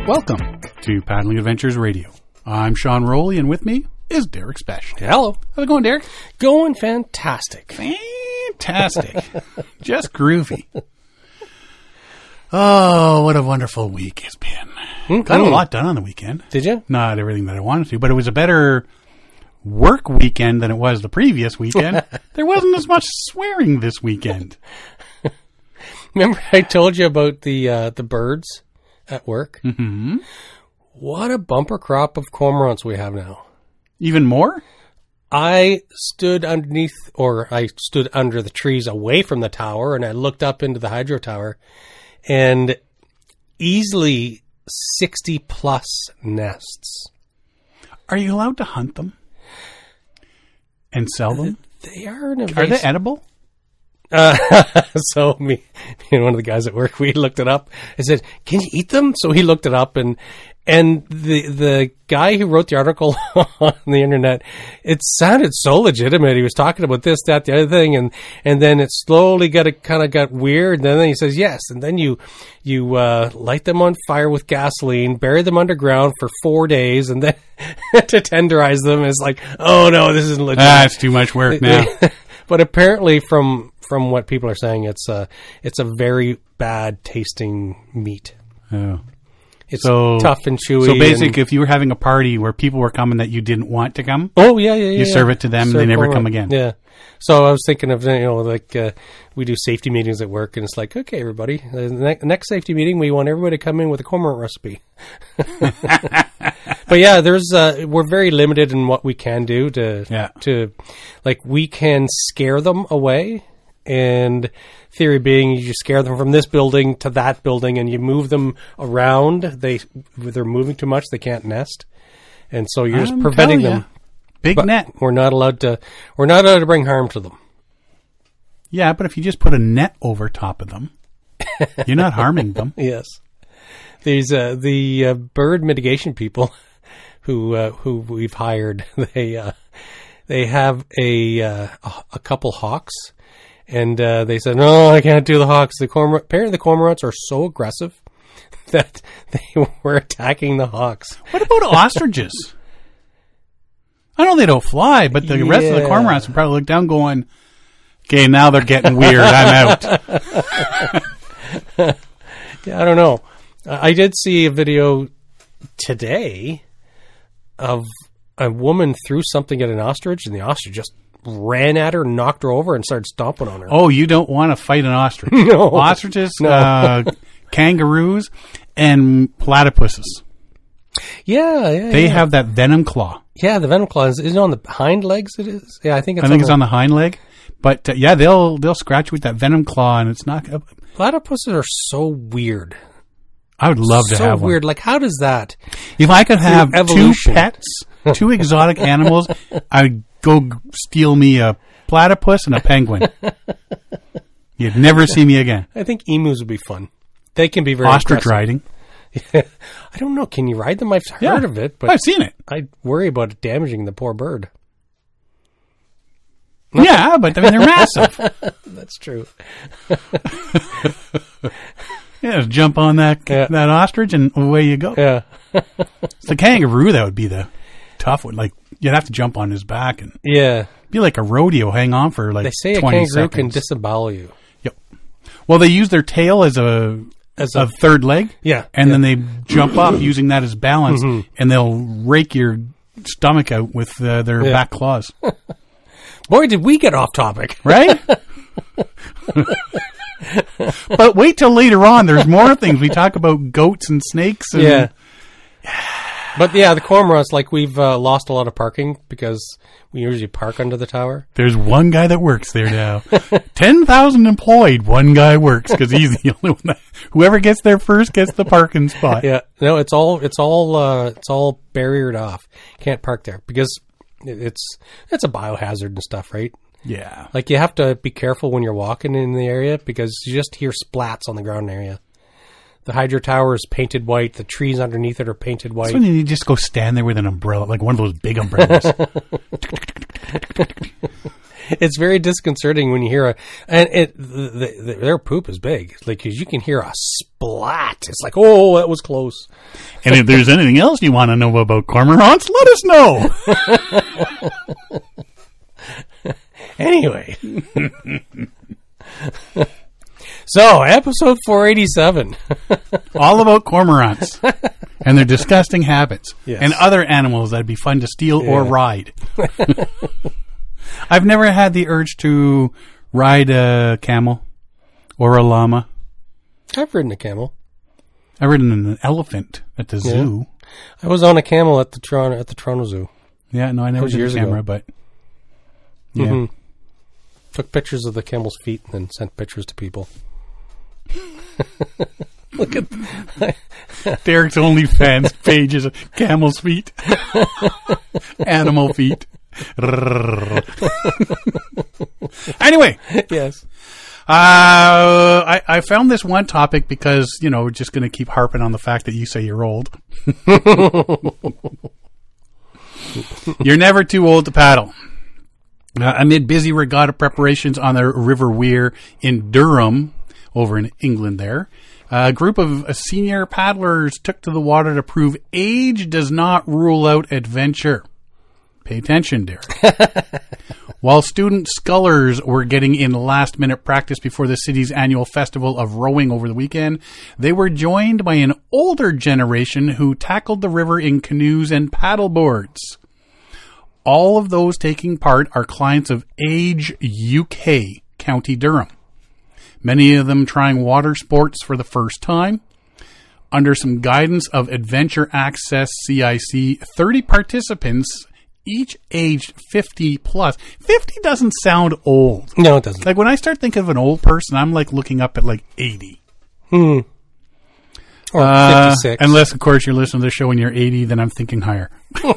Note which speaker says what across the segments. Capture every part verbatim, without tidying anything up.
Speaker 1: Welcome to Paddling Adventures Radio. I'm Sean Rowley, and with me is Derek Spesh.
Speaker 2: Hello.
Speaker 1: How's it going, Derek?
Speaker 2: Going fantastic.
Speaker 1: Fantastic. Just groovy. Oh, what a wonderful week it's been. Mm-hmm. Got a lot done on the weekend.
Speaker 2: Did you?
Speaker 1: Not everything that I wanted to, but it was a better work weekend than it was the previous weekend. There wasn't as much swearing this weekend.
Speaker 2: Remember I told you about the uh, the birds at work?
Speaker 1: Mm-hmm.
Speaker 2: What a bumper crop of cormorants we have now.
Speaker 1: Even more?
Speaker 2: I stood underneath, or I stood under the trees away from the tower, and I looked up into the hydro tower, and easily sixty plus nests.
Speaker 1: Are you allowed to hunt them? And sell them?
Speaker 2: They are an
Speaker 1: Are they edible?
Speaker 2: Uh, so me, me and one of the guys at work, we looked it up. I said, "Can you eat them?" So he looked it up, and and the the guy who wrote the article on the internet, it sounded so legitimate. He was talking about this, that, the other thing, and and then it slowly got it kind of got weird. And then he says, "Yes," and then you you uh, light them on fire with gasoline, bury them underground for four days, and then to tenderize them. It's like, oh no, this isn't legit.
Speaker 1: Ah, it's too much work now.
Speaker 2: But apparently, from from what people are saying, it's a it's a very bad tasting meat.
Speaker 1: Oh.
Speaker 2: It's
Speaker 1: so,
Speaker 2: tough and chewy.
Speaker 1: So basically, if you were having a party where people were coming that you didn't want to come,
Speaker 2: oh yeah, yeah, yeah,
Speaker 1: you
Speaker 2: yeah.
Speaker 1: serve it to them
Speaker 2: serve
Speaker 1: and they never
Speaker 2: forward.
Speaker 1: come again.
Speaker 2: Yeah. So I was thinking of, you know, like uh, we do safety meetings at work, and it's like, okay, everybody, the ne- next safety meeting, we want everybody to come in with a cormorant recipe. But yeah, there's uh, we're very limited in what we can do to
Speaker 1: yeah.
Speaker 2: to like we can scare them away. And theory being, you just scare them from this building to that building, and you move them around. They they're moving too much; they can't nest, and so you're just
Speaker 1: I'm
Speaker 2: preventing them.
Speaker 1: Big
Speaker 2: but
Speaker 1: net.
Speaker 2: We're not allowed to. We're not allowed to bring harm to them.
Speaker 1: Yeah, but if you just put a net over top of them, you're not harming them.
Speaker 2: Yes, these uh, the uh, bird mitigation people who uh, who we've hired. They uh, they have a uh, a couple hawks. And uh, they said, no, I can't do the hawks. The cormor- apparently the cormorants are so aggressive that they were attacking the hawks.
Speaker 1: What about ostriches? I know they don't fly, but the yeah. rest of the cormorants would probably look down going, okay, now they're getting weird. I'm out.
Speaker 2: Yeah, I don't know. I did see a video today of a woman threw something at an ostrich, and the ostrich just ran at her, knocked her over, and started stomping on her.
Speaker 1: Oh, you don't want to fight an ostrich.
Speaker 2: No.
Speaker 1: Ostriches,
Speaker 2: no.
Speaker 1: uh, kangaroos, and platypuses.
Speaker 2: Yeah, yeah.
Speaker 1: They
Speaker 2: yeah.
Speaker 1: have that venom claw.
Speaker 2: Yeah, the venom claw is, is it on the hind legs. It is. Yeah, I think it's.
Speaker 1: I think
Speaker 2: on
Speaker 1: it's
Speaker 2: the,
Speaker 1: on the hind leg. But uh, yeah, they'll they'll scratch with that venom claw, and it's not. Uh,
Speaker 2: platypuses are so weird.
Speaker 1: I would love to
Speaker 2: so
Speaker 1: have one.
Speaker 2: Weird. Like, how does that?
Speaker 1: If I could have
Speaker 2: evolution.
Speaker 1: two pets, two exotic animals, I'd go steal me a platypus and a penguin. You'd never see me again.
Speaker 2: I think emus would be fun. They can be very
Speaker 1: ostrich
Speaker 2: aggressive.
Speaker 1: riding.
Speaker 2: I don't know. Can you ride them? I've heard
Speaker 1: yeah,
Speaker 2: of it, but
Speaker 1: I've seen it.
Speaker 2: I worry about it damaging the poor bird.
Speaker 1: Yeah, but I mean, they're massive.
Speaker 2: That's true.
Speaker 1: Yeah, just jump on that
Speaker 2: yeah.
Speaker 1: that ostrich and away you go.
Speaker 2: Yeah.
Speaker 1: It's the kangaroo that would be the tough one. Like, you'd have to jump on his back and
Speaker 2: yeah,
Speaker 1: be like a rodeo, hang on for like
Speaker 2: they say
Speaker 1: twenty
Speaker 2: a kangaroo
Speaker 1: seconds.
Speaker 2: can disembowel you.
Speaker 1: Yep. Well, they use their tail as a
Speaker 2: as
Speaker 1: a, a third leg.
Speaker 2: Yeah,
Speaker 1: and
Speaker 2: yeah.
Speaker 1: then they jump up using that as balance,
Speaker 2: mm-hmm.
Speaker 1: and they'll rake your stomach out with uh, their
Speaker 2: yeah.
Speaker 1: back claws.
Speaker 2: Boy, did we get off topic,
Speaker 1: right? But wait till later on. There's more things. We talk about goats and snakes. And
Speaker 2: yeah. But yeah, the cormorants, like we've uh, lost a lot of parking because we usually park under the tower.
Speaker 1: There's one guy that works there now. ten thousand employed. One guy works because he's the only one. That, whoever gets there first gets the parking spot.
Speaker 2: Yeah. No, it's all, it's all, uh, it's all barriered off. Can't park there because it's, it's a biohazard and stuff, right?
Speaker 1: Yeah.
Speaker 2: Like, you have to be careful when you're walking in the area because you just hear splats on the ground area. The hydro tower is painted white. The trees underneath it are painted white.
Speaker 1: That's when you just go stand there with an umbrella, like one of those big umbrellas.
Speaker 2: it's very disconcerting when you hear a, and it, the, the, their poop is big. Like, 'cause you can hear a splat. It's like, oh, that was close.
Speaker 1: And if there's anything else you want to know about cormorants, let us know.
Speaker 2: Anyway. So, episode four eighty-seven.
Speaker 1: All about cormorants and their disgusting habits.
Speaker 2: Yes.
Speaker 1: And other animals that'd be fun to steal
Speaker 2: Yeah.
Speaker 1: or ride. I've never had the urge to ride a camel or a llama.
Speaker 2: I've ridden a camel.
Speaker 1: I've ridden an elephant at the
Speaker 2: Yeah.
Speaker 1: zoo.
Speaker 2: I was on a camel at the Toronto at the Toronto Zoo.
Speaker 1: Yeah, no, I never
Speaker 2: was
Speaker 1: did
Speaker 2: years
Speaker 1: a camera,
Speaker 2: ago.
Speaker 1: but yeah.
Speaker 2: Mhm. Took pictures of the camel's feet and then sent pictures to people. Look at
Speaker 1: Derek's OnlyFans page is camel's feet, animal feet. Anyway,
Speaker 2: yes.
Speaker 1: uh, I, I found this one topic because, you know, we're just going to keep harping on the fact that you say you're old. You're never too old to paddle. Uh, amid busy regatta preparations on the River Wear in Durham, over in England there, a group of uh, senior paddlers took to the water to prove age does not rule out adventure. Pay attention, Derek. While student scullers were getting in last-minute practice before the city's annual festival of rowing over the weekend, they were joined by an older generation who tackled the river in canoes and paddleboards. All of those taking part are clients of Age U K, County Durham. Many of them trying water sports for the first time. Under some guidance of Adventure Access C I C, thirty participants, each aged fifty plus. fifty doesn't sound old.
Speaker 2: No, it doesn't.
Speaker 1: Like when I start thinking of an old person, I'm like looking up at like eighty.
Speaker 2: Hmm. Or
Speaker 1: Uh,
Speaker 2: fifty-six.
Speaker 1: unless, of course, you're listening to the show when you're eighty, then I'm thinking higher.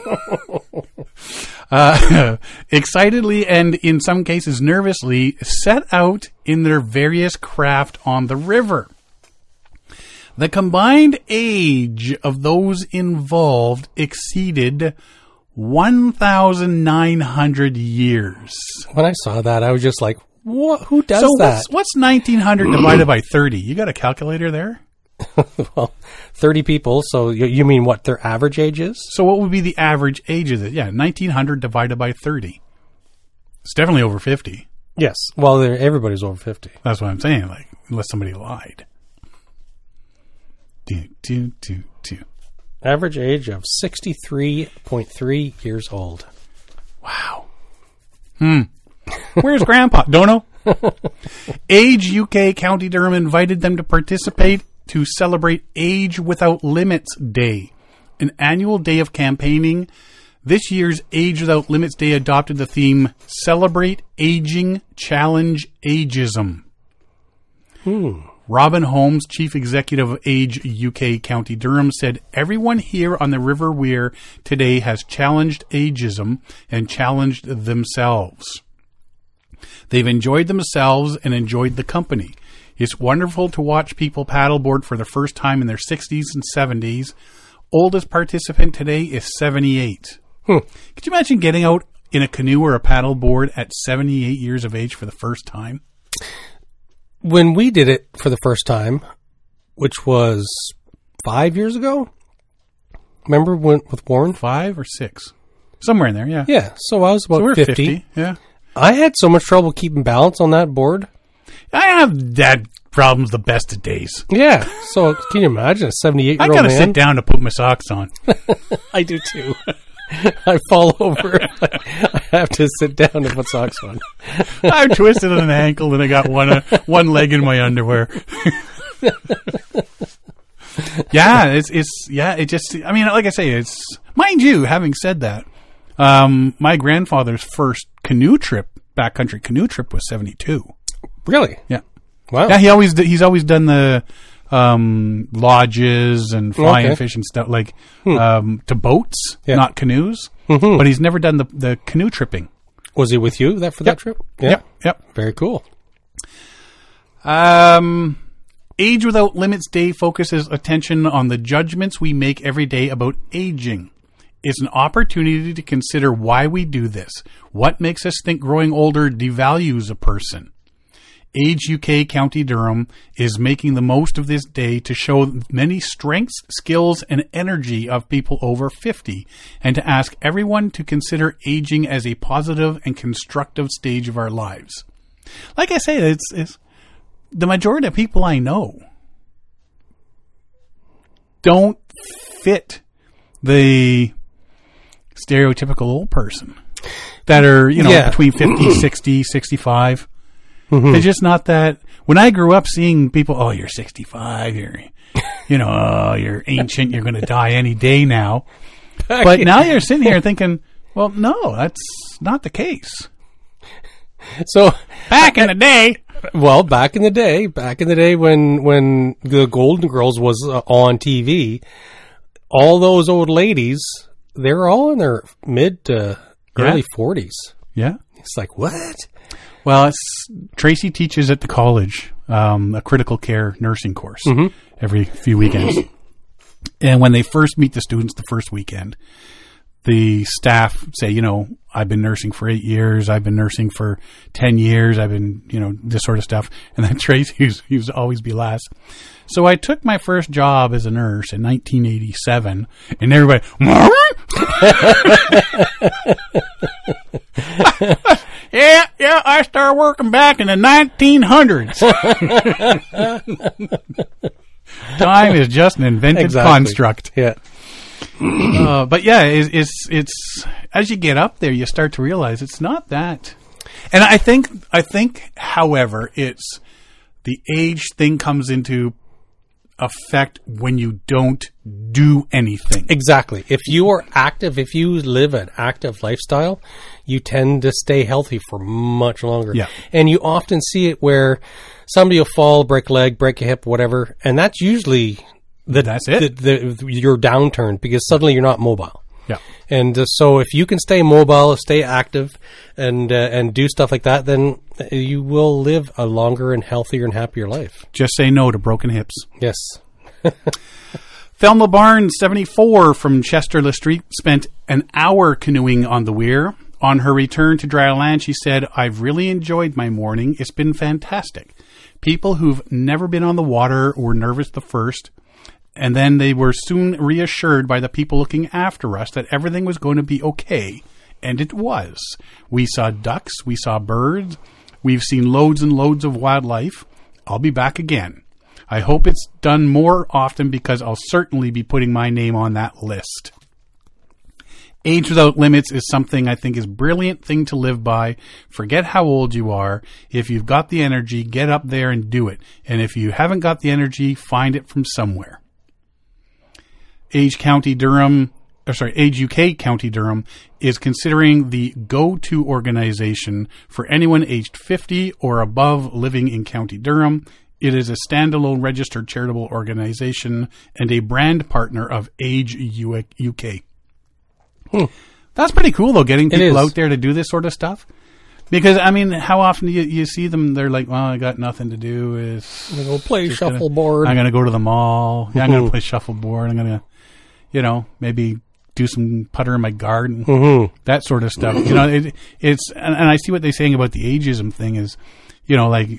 Speaker 1: uh, excitedly and in some cases nervously set out in their various craft on the river. The combined age of those involved exceeded one thousand nine hundred years.
Speaker 2: When I saw that, I was just like, "What? Who does
Speaker 1: So
Speaker 2: that?"
Speaker 1: what's, what's nineteen hundred divided by thirty? You got a calculator there?
Speaker 2: Well, thirty people. So you, you mean what their average age is?
Speaker 1: So what would be the average age of it? Yeah, nineteen hundred divided by thirty. It's definitely over fifty.
Speaker 2: Yes. Well, they're- everybody's over fifty.
Speaker 1: That's what I'm saying, like, unless somebody lied. Do, do, do, do.
Speaker 2: Average age of sixty-three point three years old.
Speaker 1: Wow. Hmm. Where's Grandpa? Don't know. Age U K County Durham invited them to participate to celebrate Age Without Limits Day, an annual day of campaigning. This year's Age Without Limits Day adopted the theme Celebrate Aging, Challenge Ageism.
Speaker 2: Hmm.
Speaker 1: Robin Holmes, chief executive of Age U K County Durham, said, "Everyone here on the River Wear today has challenged ageism and challenged themselves. They've enjoyed themselves and enjoyed the company. It's wonderful to watch people paddleboard for the first time in their sixties and seventies. Oldest participant today is seventy-eight.
Speaker 2: Hmm.
Speaker 1: Could you imagine getting out in a canoe or a paddleboard at seventy-eight years of age for the first time?
Speaker 2: When we did it for the first time, which was five years ago, remember when with Warren?
Speaker 1: Five or six? Somewhere in there, yeah.
Speaker 2: Yeah. So I was about
Speaker 1: So we're
Speaker 2: fifty.
Speaker 1: fifty. Yeah.
Speaker 2: I had so much trouble keeping balance on that board.
Speaker 1: I have that problems the best of days.
Speaker 2: Yeah. So can you imagine a seventy-eight
Speaker 1: I
Speaker 2: year old
Speaker 1: gotta
Speaker 2: man?
Speaker 1: sit down to put my socks on.
Speaker 2: I do too. I fall over. I have to sit down to put socks on.
Speaker 1: I'm twisted an ankle and I got one uh, one leg in my underwear. yeah, it's it's yeah. It just I mean, like I say, it's mind you. Having said that, um, my grandfather's first canoe trip, backcountry canoe trip, was seventy-two.
Speaker 2: Really?
Speaker 1: Yeah,
Speaker 2: Wow.
Speaker 1: yeah. He always d- he's always done the um, lodges and flying
Speaker 2: Okay.
Speaker 1: fish and stuff like um, to boats,
Speaker 2: Yeah.
Speaker 1: not canoes.
Speaker 2: Mhm.
Speaker 1: But he's never done the the canoe tripping.
Speaker 2: Was he with you that for
Speaker 1: Yep.
Speaker 2: that trip? Yeah.
Speaker 1: Yep, yep.
Speaker 2: Very cool.
Speaker 1: Um, Age Without Limits Day focuses attention on the judgments we make every day about aging. It's an opportunity to consider why we do this. What makes us think growing older devalues a person? Age U K County Durham is making the most of this day to show many strengths, skills, and energy of people over fifty, and to ask everyone to consider aging as a positive and constructive stage of our lives. Like I say, it's, it's the majority of people I know don't fit the stereotypical old person that are, you know,
Speaker 2: Yeah.
Speaker 1: between fifty, sixty, sixty-five.
Speaker 2: Mm-hmm.
Speaker 1: It's just not that. When I grew up seeing people, oh, you're sixty-five, you're, you know, oh, you're ancient, you're going to die any day now. But now you're sitting here thinking, well, no, that's not the case.
Speaker 2: So
Speaker 1: Back in the day.
Speaker 2: Well, back in the day, back in the day when, when the Golden Girls was uh, on T V, all those old ladies, they're all in their mid to early forties.
Speaker 1: Yeah.
Speaker 2: It's like, what?
Speaker 1: Well, it's, Tracy teaches at the college um, a critical care nursing course
Speaker 2: Mm-hmm.
Speaker 1: every few weekends. And when they first meet the students the first weekend, the staff say, you know, I've been nursing for eight years. I've been nursing for ten years. I've been, you know, this sort of stuff. And then Tracy used, used to always be last. So I took my first job as a nurse in nineteen eighty-seven, and everybody, yeah, yeah, I started working back in the nineteen hundreds. Time is just an invented
Speaker 2: Exactly.
Speaker 1: construct.
Speaker 2: Yeah.
Speaker 1: Uh, but yeah, it's, it's it's as you get up there, you start to realize it's not that. And I think I think, however, it's the age thing comes into effect when you don't do anything.
Speaker 2: Exactly. If you are active, if you live an active lifestyle, you tend to stay healthy for much longer.
Speaker 1: Yeah.
Speaker 2: And you often see it where somebody will fall, break a leg, break a hip, whatever, and that's usually the,
Speaker 1: That's it.
Speaker 2: The, the, your downturn because suddenly you're not mobile.
Speaker 1: Yeah.
Speaker 2: And uh, so if you can stay mobile, stay active, and uh, and do stuff like that, then you will live a longer and healthier and happier life.
Speaker 1: Just say no to broken hips.
Speaker 2: Yes.
Speaker 1: Thelma Barnes, seventy-four, from Chester Le Street, spent an hour canoeing on the Weir. On her return to dry land, she said, I've really enjoyed my morning. It's been fantastic. People who've never been on the water were nervous the first, and then they were soon reassured by the people looking after us that everything was going to be okay. And it was. We saw ducks. We saw birds. We've seen loads and loads of wildlife. I'll be back again. I hope it's done more often because I'll certainly be putting my name on that list. Age without limits is something I think is a brilliant thing to live by. Forget how old you are. If you've got the energy, get up there and do it. And if you haven't got the energy, find it from somewhere. Age County Durham, or sorry, Age U K County Durham is considering the go-to organization for anyone aged fifty or above living in County Durham. It is a standalone registered charitable organization and a brand partner of Age U K.
Speaker 2: Hmm.
Speaker 1: That's pretty cool, though, getting people
Speaker 2: is.
Speaker 1: out there to do this sort of stuff. Because, I mean, how often do you, you see them? They're like, well, I got nothing to do. Is
Speaker 2: I'm going to play
Speaker 1: just gonna-
Speaker 2: shuffleboard.
Speaker 1: I'm going to go to the mall. Yeah, I'm going
Speaker 2: Mhm.
Speaker 1: to play shuffleboard. I'm going to, you know, maybe do some putter in my garden.
Speaker 2: Mm-hmm.
Speaker 1: That sort of stuff. You know, it, it's, and, and I see what they're saying about the ageism thing is, you know, like,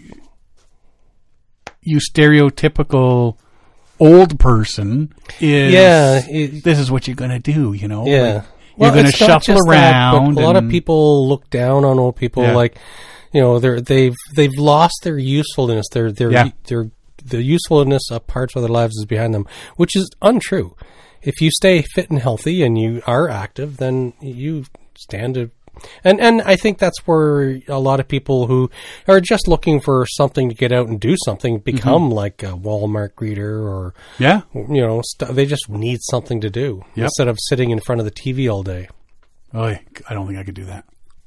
Speaker 1: you stereotypical old person is,
Speaker 2: Yeah, it-
Speaker 1: this is what you're going to do, you know?
Speaker 2: Yeah.
Speaker 1: Like,
Speaker 2: Well,
Speaker 1: you're going to
Speaker 2: it's not
Speaker 1: shuffle
Speaker 2: just that, but
Speaker 1: around.
Speaker 2: a lot of
Speaker 1: and-
Speaker 2: people look down on old people,
Speaker 1: Yeah.
Speaker 2: like, you know, they're they've they've lost their usefulness. Their their
Speaker 1: Yeah.
Speaker 2: their the usefulness of parts of their lives is behind them, which is untrue. If you stay fit and healthy and you are active, then you stand to. And and I think that's where a lot of people who are just looking for something to get out and do something become
Speaker 1: Mm-hmm.
Speaker 2: like a Walmart greeter or
Speaker 1: Yeah.
Speaker 2: you know st- they just need something to do
Speaker 1: Yep.
Speaker 2: instead of sitting in front of the T V all day.
Speaker 1: Oh, I don't think I could do that.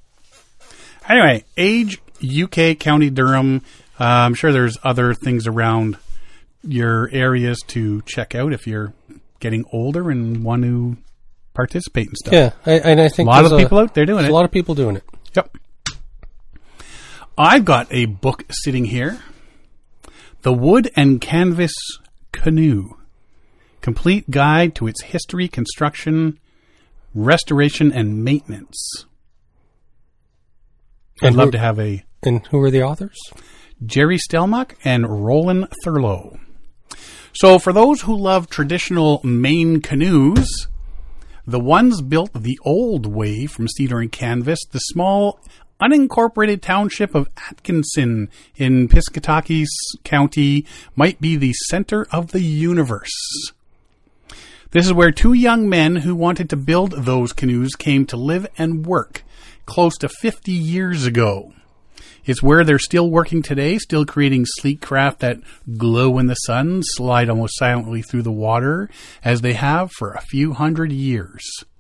Speaker 1: Anyway, Age U K County Durham. Uh, I'm sure there's other things around your areas to check out if you're getting older and want to participate in stuff.
Speaker 2: Yeah, I, and I
Speaker 1: A
Speaker 2: think
Speaker 1: lot of
Speaker 2: there's
Speaker 1: people out there doing
Speaker 2: there's
Speaker 1: it.
Speaker 2: a lot of people doing it.
Speaker 1: Yep. I've got a book sitting here. The Wood and Canvas Canoe. Complete Guide to its History, Construction, restoration, and maintenance.
Speaker 2: And
Speaker 1: I'd love
Speaker 2: who-
Speaker 1: to have a
Speaker 2: And who are the authors?
Speaker 1: Jerry Stelmach and Roland Thurlow. So for those who love traditional Maine canoes, the ones built the old way from cedar and canvas, the small unincorporated township of Atkinson in Piscataqui County might be the center of the universe. This is where two young men who wanted to build those canoes came to live and work close to fifty years ago. It's where they're still working today, still creating sleek craft that glow in the sun, slide almost silently through the water, as they have for a few hundred years.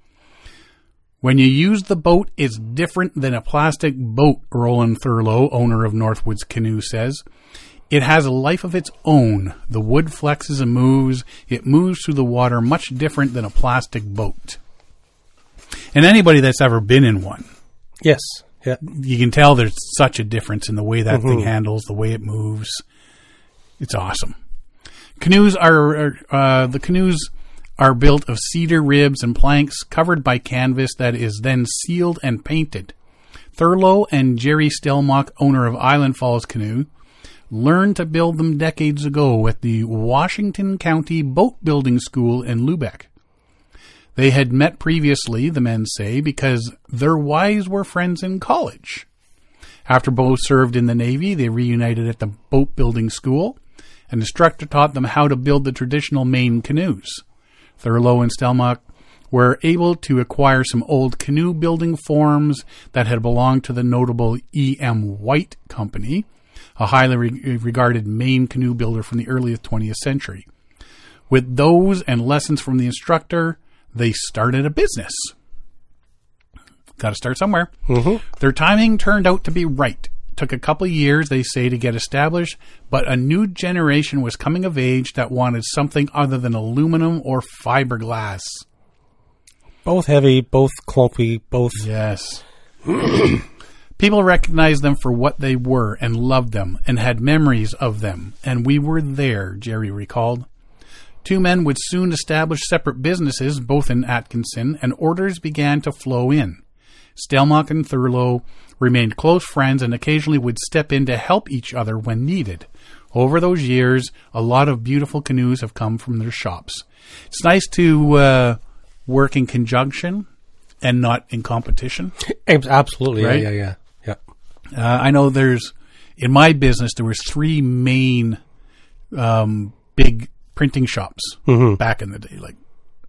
Speaker 1: When you use the boat, it's different than a plastic boat, Roland Thurlow, owner of Northwoods Canoe, says. It has a life of its own. The wood flexes and moves. It moves through the water much different than a plastic boat. And anybody that's ever been in one,
Speaker 2: Yes. Yeah.
Speaker 1: you can tell there's such a difference in the way that thing handles, the way it moves. It's awesome. Canoes are, are uh, the canoes are built of cedar ribs and planks covered by canvas that is then sealed and painted. Thurlow and Jerry Stelmach, owner of Island Falls Canoe, learned to build them decades ago at the Washington County Boat Building School in Lubec. They had met previously, the men say, because their wives were friends in college. After both served in the Navy, they reunited at the boat building school. An instructor taught them how to build the traditional Maine canoes. Thurlow and Stelmach were able to acquire some old canoe building forms that had belonged to the notable E M. White Company, a highly re- regarded Maine canoe builder from the early twentieth century. With those and lessons from the instructor, they started a business. Got to start somewhere.
Speaker 2: Mm-hmm.
Speaker 1: Their timing turned out to be right. Took a couple of years, they say, to get established, but a new generation was coming of age that wanted something other than aluminum or fiberglass.
Speaker 2: Both heavy, both clumpy, both...
Speaker 1: Yes. People recognized them for what they were and loved them and had memories of them, and we were there, Jerry recalled. Two men would soon establish separate businesses, both in Atkinson, and orders began to flow in. Stelmach and Thurlow remained close friends and occasionally would step in to help each other when needed. Over those years, a lot of beautiful canoes have come from their shops. It's nice to uh, work in conjunction and not in competition.
Speaker 2: Absolutely.
Speaker 1: Right?
Speaker 2: Yeah, yeah, yeah. yeah.
Speaker 1: Uh, I know there's, in my business, there was three main um, big printing shops
Speaker 2: Mm-hmm.
Speaker 1: back in the day, like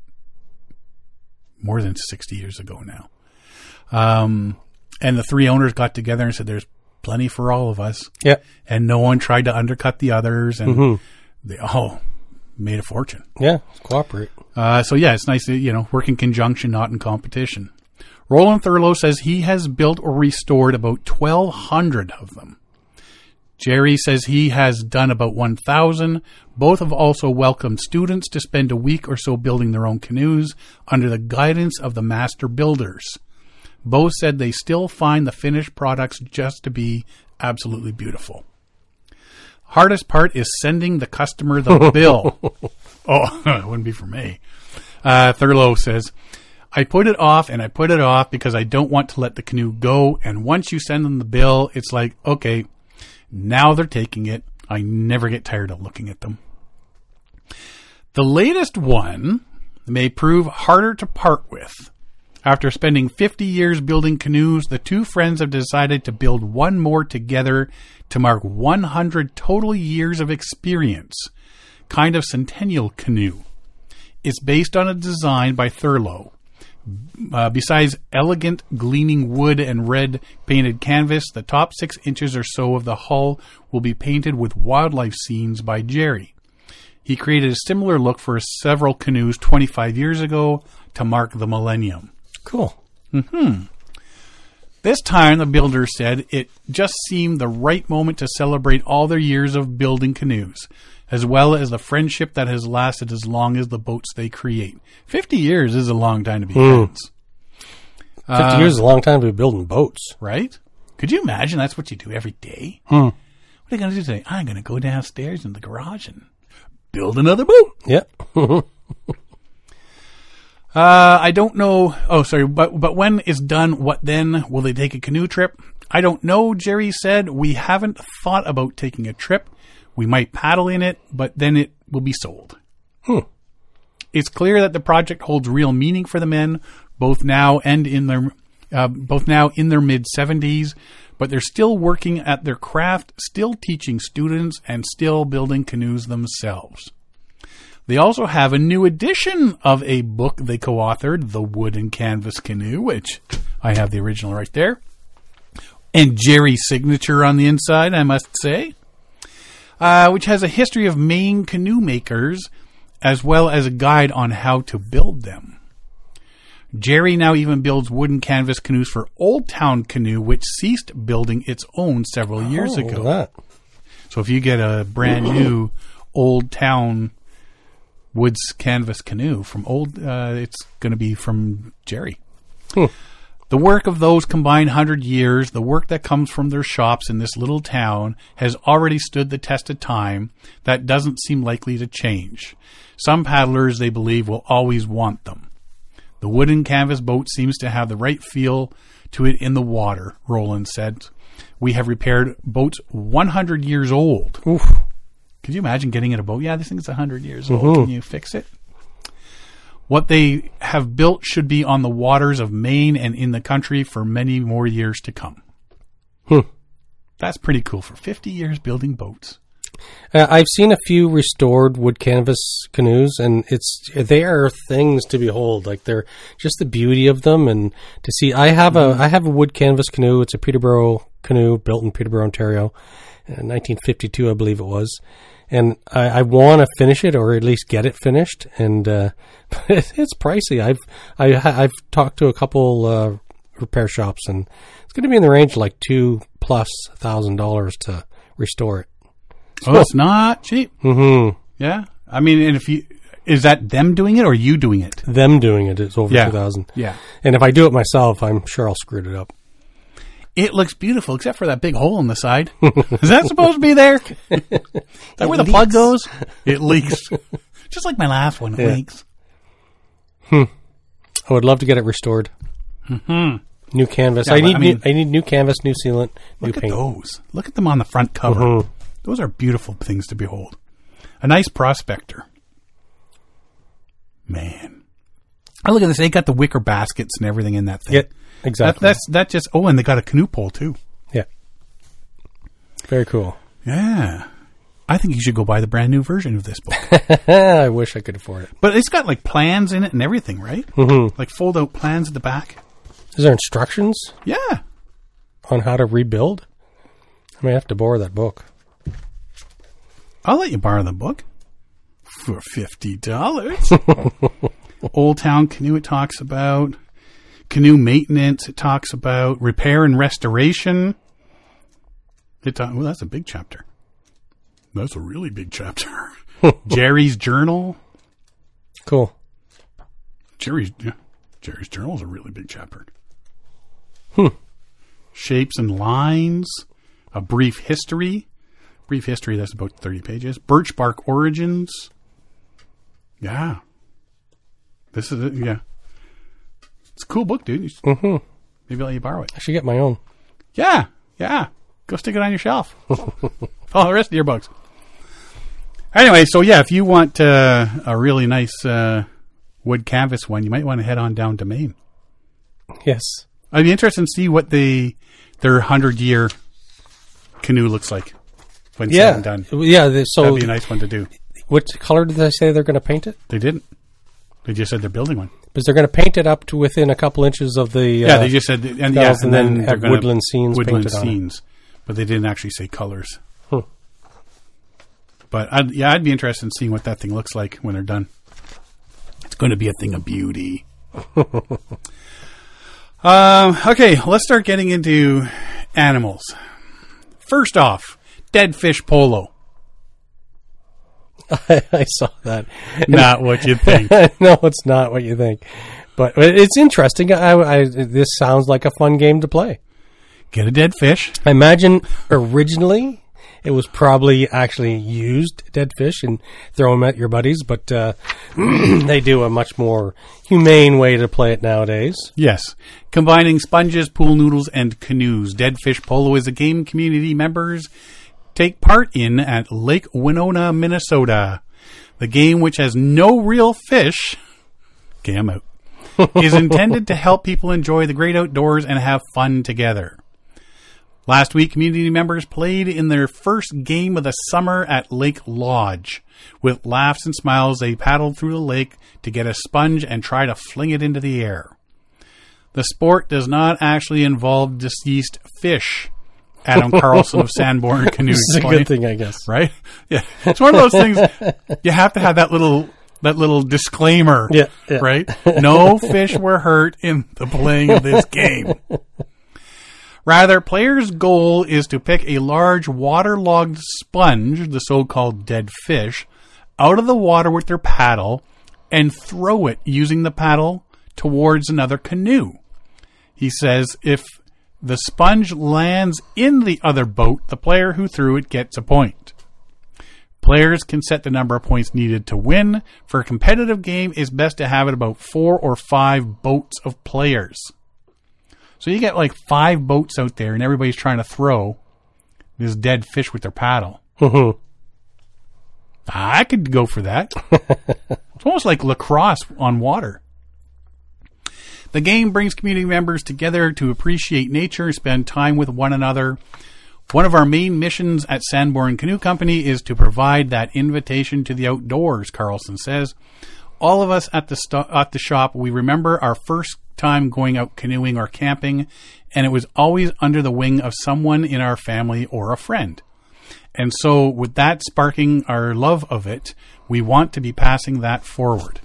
Speaker 1: more than sixty years ago now. Um, and the three owners got together and said, there's plenty for all of us.
Speaker 2: Yeah.
Speaker 1: And no one tried to undercut the others, and
Speaker 2: Mm-hmm.
Speaker 1: they all made a fortune.
Speaker 2: Yeah, cooperate.
Speaker 1: Uh, so yeah, it's nice to, you know, work in conjunction, not in competition. Roland Thurlow says he has built or restored about twelve hundred of them. Jerry says he has done about one thousand. Both have also welcomed students to spend a week or so building their own canoes under the guidance of the master builders. Both said they still find the finished products just to be absolutely beautiful. Hardest part is sending the customer the bill. Oh, it wouldn't be for me. Uh, Thurlow says, I put it off and I put it off because I don't want to let the canoe go. And once you send them the bill, it's like, okay, now they're taking it. I never get tired of looking at them. The latest one may prove harder to part with. After spending fifty years building canoes, the two friends have decided to build one more together to mark one hundred total years of experience. Kind of centennial canoe. It's based on a design by Thurlow. Uh, besides elegant gleaming wood and red painted canvas, the top six inches or so of the hull will be painted with wildlife scenes by Jerry. He created a similar look for several canoes twenty-five years ago to mark the millennium.
Speaker 2: Cool.
Speaker 1: Mm-hmm. This time, the builder said it just seemed the right moment to celebrate all their years of building canoes, as well as the friendship that has lasted as long as the boats they create. Fifty years is a long time to be
Speaker 2: Mm.
Speaker 1: friends.
Speaker 2: Fifty
Speaker 1: Uh,
Speaker 2: years is a long time to be building boats.
Speaker 1: Right? Could you imagine that's what you do every day?
Speaker 2: Hmm.
Speaker 1: What are you going to do today? I'm going to go downstairs in the garage and build another boat.
Speaker 2: Yeah.
Speaker 1: Uh, I don't know. Oh, sorry. But but when it's done, what then? Will they take a canoe trip? I don't know. Jerry said, we haven't thought about taking a trip. We might paddle in it, but then it will be sold.
Speaker 2: Hmm.
Speaker 1: It's clear that the project holds real meaning for the men, both now and in their uh, both now in their mid seventies. But they're still working at their craft, still teaching students, and still building canoes themselves. They also have a new edition of a book they co-authored, The Wooden Canvas Canoe, which I have the original right there. And Jerry's signature on the inside, I must say, uh, which has a history of Maine canoe makers, as well as a guide on how to build them. Jerry now even builds wooden canvas canoes for Old Town Canoe, which ceased building its own several years
Speaker 2: Oh,
Speaker 1: ago.
Speaker 2: that.
Speaker 1: So if you get a brand new Old Town woods canvas canoe from Old, uh, it's going to be from Jerry.
Speaker 2: Hmm.
Speaker 1: The work of those combined hundred years, the work that comes from their shops in this little town, has already stood the test of time. That doesn't seem likely to change. Some paddlers, they believe, will always want them. The wooden canvas boat seems to have the right feel to it in the water, Roland said. We have repaired boats one hundred years old.
Speaker 2: Oof.
Speaker 1: Could you imagine getting in a boat? Yeah, this thing's one hundred years old.
Speaker 2: Mm-hmm.
Speaker 1: Can you fix it? What they have built should be on the waters of Maine and in the country for many more years to come.
Speaker 2: Hmm.
Speaker 1: That's pretty cool for fifty years building boats.
Speaker 2: Uh, I've seen a few restored wood canvas canoes, and it's they are things to behold. Like they're just the beauty of them, and to see. I have a I have a wood canvas canoe. It's a Peterborough canoe built in Peterborough, Ontario, in nineteen fifty-two, I believe it was. And I, I want to finish it, or at least get it finished. And uh, but it's pricey. I've I, I've talked to a couple uh, repair shops, and it's going to be in the range of like two plus thousand dollars to restore it.
Speaker 1: Oh, it's not cheap.
Speaker 2: Mm-hmm.
Speaker 1: Yeah. I mean, and if you, is that them doing it or you doing it?
Speaker 2: Them doing it is over
Speaker 1: Yeah.
Speaker 2: two thousand.
Speaker 1: Yeah.
Speaker 2: And if I do it myself, I'm sure I'll screw it up.
Speaker 1: It looks beautiful, except for that big hole in the side. Is that supposed to be there? Is that where the plug goes? It leaks. Just like my last one, it
Speaker 2: Yeah.
Speaker 1: leaks.
Speaker 2: Hmm. I would love to get it restored.
Speaker 1: Mm-hmm.
Speaker 2: New canvas.
Speaker 1: Yeah,
Speaker 2: I
Speaker 1: but
Speaker 2: need
Speaker 1: I mean-
Speaker 2: new, I need new canvas, new sealant, new
Speaker 1: Look at
Speaker 2: paint.
Speaker 1: those. Look at them on the front cover.
Speaker 2: Mhm.
Speaker 1: Those are beautiful things to behold. A nice prospector. Man. I look at this. They got the wicker baskets and everything in that thing.
Speaker 2: Yeah, exactly.
Speaker 1: That, that's that just. Oh, and they got a canoe pole too.
Speaker 2: Yeah. Very cool.
Speaker 1: Yeah. I think you should go buy the brand new version of this book.
Speaker 2: I wish I could afford it.
Speaker 1: But it's got like plans in it and everything, right?
Speaker 2: Mm-hmm.
Speaker 1: Like fold out plans at the back.
Speaker 2: Is there instructions
Speaker 1: Yeah.
Speaker 2: on how to rebuild? I may have to borrow that book.
Speaker 1: I'll let you borrow the book for fifty dollars. Old Town Canoe it talks about. Canoe maintenance it talks about. Repair and restoration. It ta- well, that's a big chapter. That's a really big chapter. Jerry's journal.
Speaker 2: Cool.
Speaker 1: Jerry's yeah, Jerry's journal is a really big chapter.
Speaker 2: Hmm.
Speaker 1: Shapes and lines. A brief history. Brief history, that's about thirty pages. Birch bark origins. Yeah. This is it, yeah. It's a cool book, dude. You should-
Speaker 2: Mm-hmm.
Speaker 1: Maybe I'll let you borrow it.
Speaker 2: I should get my own.
Speaker 1: Yeah, yeah. Go stick it on your shelf. All the rest of your books. Anyway, so yeah, if you want uh, a really nice uh, wood canvas one, you might want to head on down to Maine.
Speaker 2: Yes.
Speaker 1: I'd be interested to see what the their hundred-year canoe looks like when it's
Speaker 2: Yeah.
Speaker 1: said and done.
Speaker 2: Yeah. the- So,
Speaker 1: That'd be a nice one to do.
Speaker 2: what color did they say they're going to paint it?
Speaker 1: They didn't. They just said they're building one.
Speaker 2: Because they're going to paint it up to within a couple inches of the. Uh,
Speaker 1: Yeah, they just said, and, yeah,
Speaker 2: and then
Speaker 1: they're
Speaker 2: have
Speaker 1: gonna-
Speaker 2: woodland scenes
Speaker 1: woodland
Speaker 2: painted on it.
Speaker 1: scenes, but they didn't actually say colors.
Speaker 2: Hmm.
Speaker 1: But I'd, yeah, I'd be interested in seeing what that thing looks like when they're done. It's going to be a thing of beauty. um, okay, let's start getting into animals. First off, dead fish polo.
Speaker 2: I, I saw that.
Speaker 1: Not what you think.
Speaker 2: No, it's not what you think. But it's interesting. I, I, this sounds like a fun game to play.
Speaker 1: Get a dead fish.
Speaker 2: I imagine originally it was probably actually used dead fish and throw them at your buddies, but uh, they do a much more humane way to play it nowadays.
Speaker 1: Yes. Combining sponges, pool noodles, and canoes. Dead Fish Polo is a game community members take part in at Lake Winona, Minnesota. The game, which has no real fish, okay, I'm out, is intended to help people enjoy the great outdoors and have fun together. Last week, community members played in their first game of the summer at Lake Lodge. With laughs and smiles, they paddled through the lake to get a sponge and try to fling it into the air. The sport does not actually involve deceased fish. Adam Carlson of Sanborn Canoe.
Speaker 2: This is a good thing, I guess.
Speaker 1: Right? Yeah. It's one of those things, you have to have that little that little disclaimer.
Speaker 2: Yeah, yeah.
Speaker 1: Right? No fish were hurt in the playing of this game. Rather, players' goal is to pick a large waterlogged sponge, the so-called dead fish, out of the water with their paddle and throw it using the paddle towards another canoe. He says if the sponge lands in the other boat, the player who threw it gets a point. Players can set the number of points needed to win. For a competitive game, it's best to have it about four or five boats of players. So you get like five boats out there and everybody's trying to throw this dead fish with their paddle. I could go for that. It's almost like lacrosse on water. The game brings community members together to appreciate nature, spend time with one another. One of our main missions at Sanborn Canoe Company is to provide that invitation to the outdoors, Carlson says. All of us at the sto- at the shop, we remember our first time going out canoeing or camping, and it was always under the wing of someone in our family or a friend. And so with that sparking our love of it, we want to be passing that forward.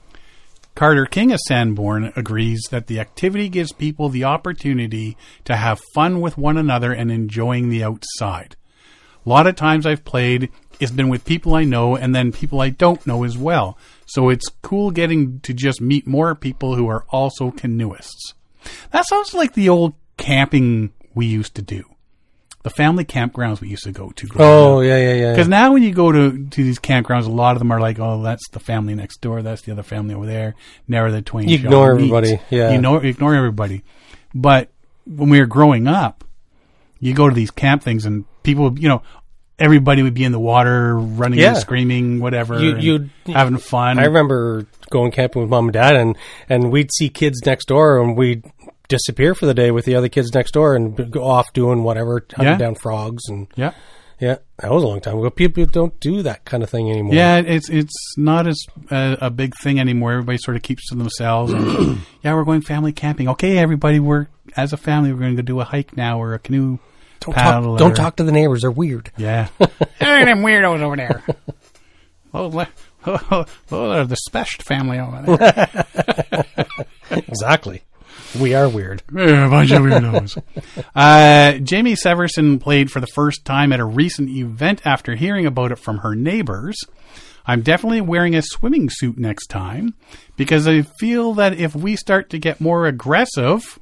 Speaker 1: Carter King of Sanborn agrees that the activity gives people the opportunity to have fun with one another and enjoying the outside. A lot of times I've played, it's been with people I know and then people I don't know as well. So it's cool getting to just meet more people who are also canoeists. That sounds like the old camping we used to do. The family campgrounds we used to go to.
Speaker 2: Oh, yeah, yeah, yeah.
Speaker 1: Because now when you go to, to these campgrounds, a lot of them are like, oh, that's the family next door, that's the other family over there. Never the twain
Speaker 2: You
Speaker 1: shall
Speaker 2: ignore
Speaker 1: meet.
Speaker 2: everybody, yeah.
Speaker 1: You know, ignore everybody. But when we were growing up, you go to these camp things and people, you know, everybody would be in the water, running
Speaker 2: Yeah.
Speaker 1: and screaming, whatever,
Speaker 2: You-
Speaker 1: and
Speaker 2: you'd-
Speaker 1: having fun.
Speaker 2: I remember going camping with mom and dad, and, and we'd see kids next door, and we'd disappear for the day with the other kids next door and go off doing whatever, hunting
Speaker 1: Yeah.
Speaker 2: down frogs. And
Speaker 1: Yeah.
Speaker 2: yeah, that was a long time ago. People don't do that kind of thing anymore.
Speaker 1: Yeah, it's it's not as uh, a big thing anymore. Everybody sort of keeps to themselves. And, yeah, we're going family camping. Okay, everybody, we're as a family, we're going to go do a hike now or a canoe
Speaker 2: Don't
Speaker 1: paddle.
Speaker 2: talk, don't
Speaker 1: or-
Speaker 2: talk to the neighbors. They're weird.
Speaker 1: Yeah. Hey, them weirdos over there. Oh, le- oh, oh, they're the Specht family over there.
Speaker 2: Exactly. We are weird.
Speaker 1: Yeah, a bunch of weirdos. uh, Jamie Severson played for the first time at a recent event after hearing about it from her neighbors. I'm definitely wearing a swimming suit next time because I feel that if we start to get more aggressive,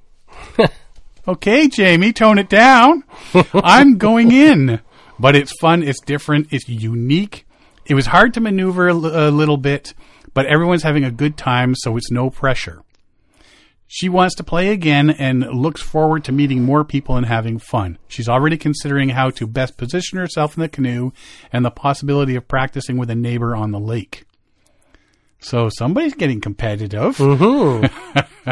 Speaker 1: okay, Jamie, tone it down. I'm going in. But it's fun, it's different, it's unique. It was hard to maneuver a, l- a little bit, but everyone's having a good time, so it's no pressure. She wants to play again and looks forward to meeting more people and having fun. She's already considering how to best position herself in the canoe and the possibility of practicing with a neighbor on the lake. So somebody's getting competitive.
Speaker 2: Mm-hmm.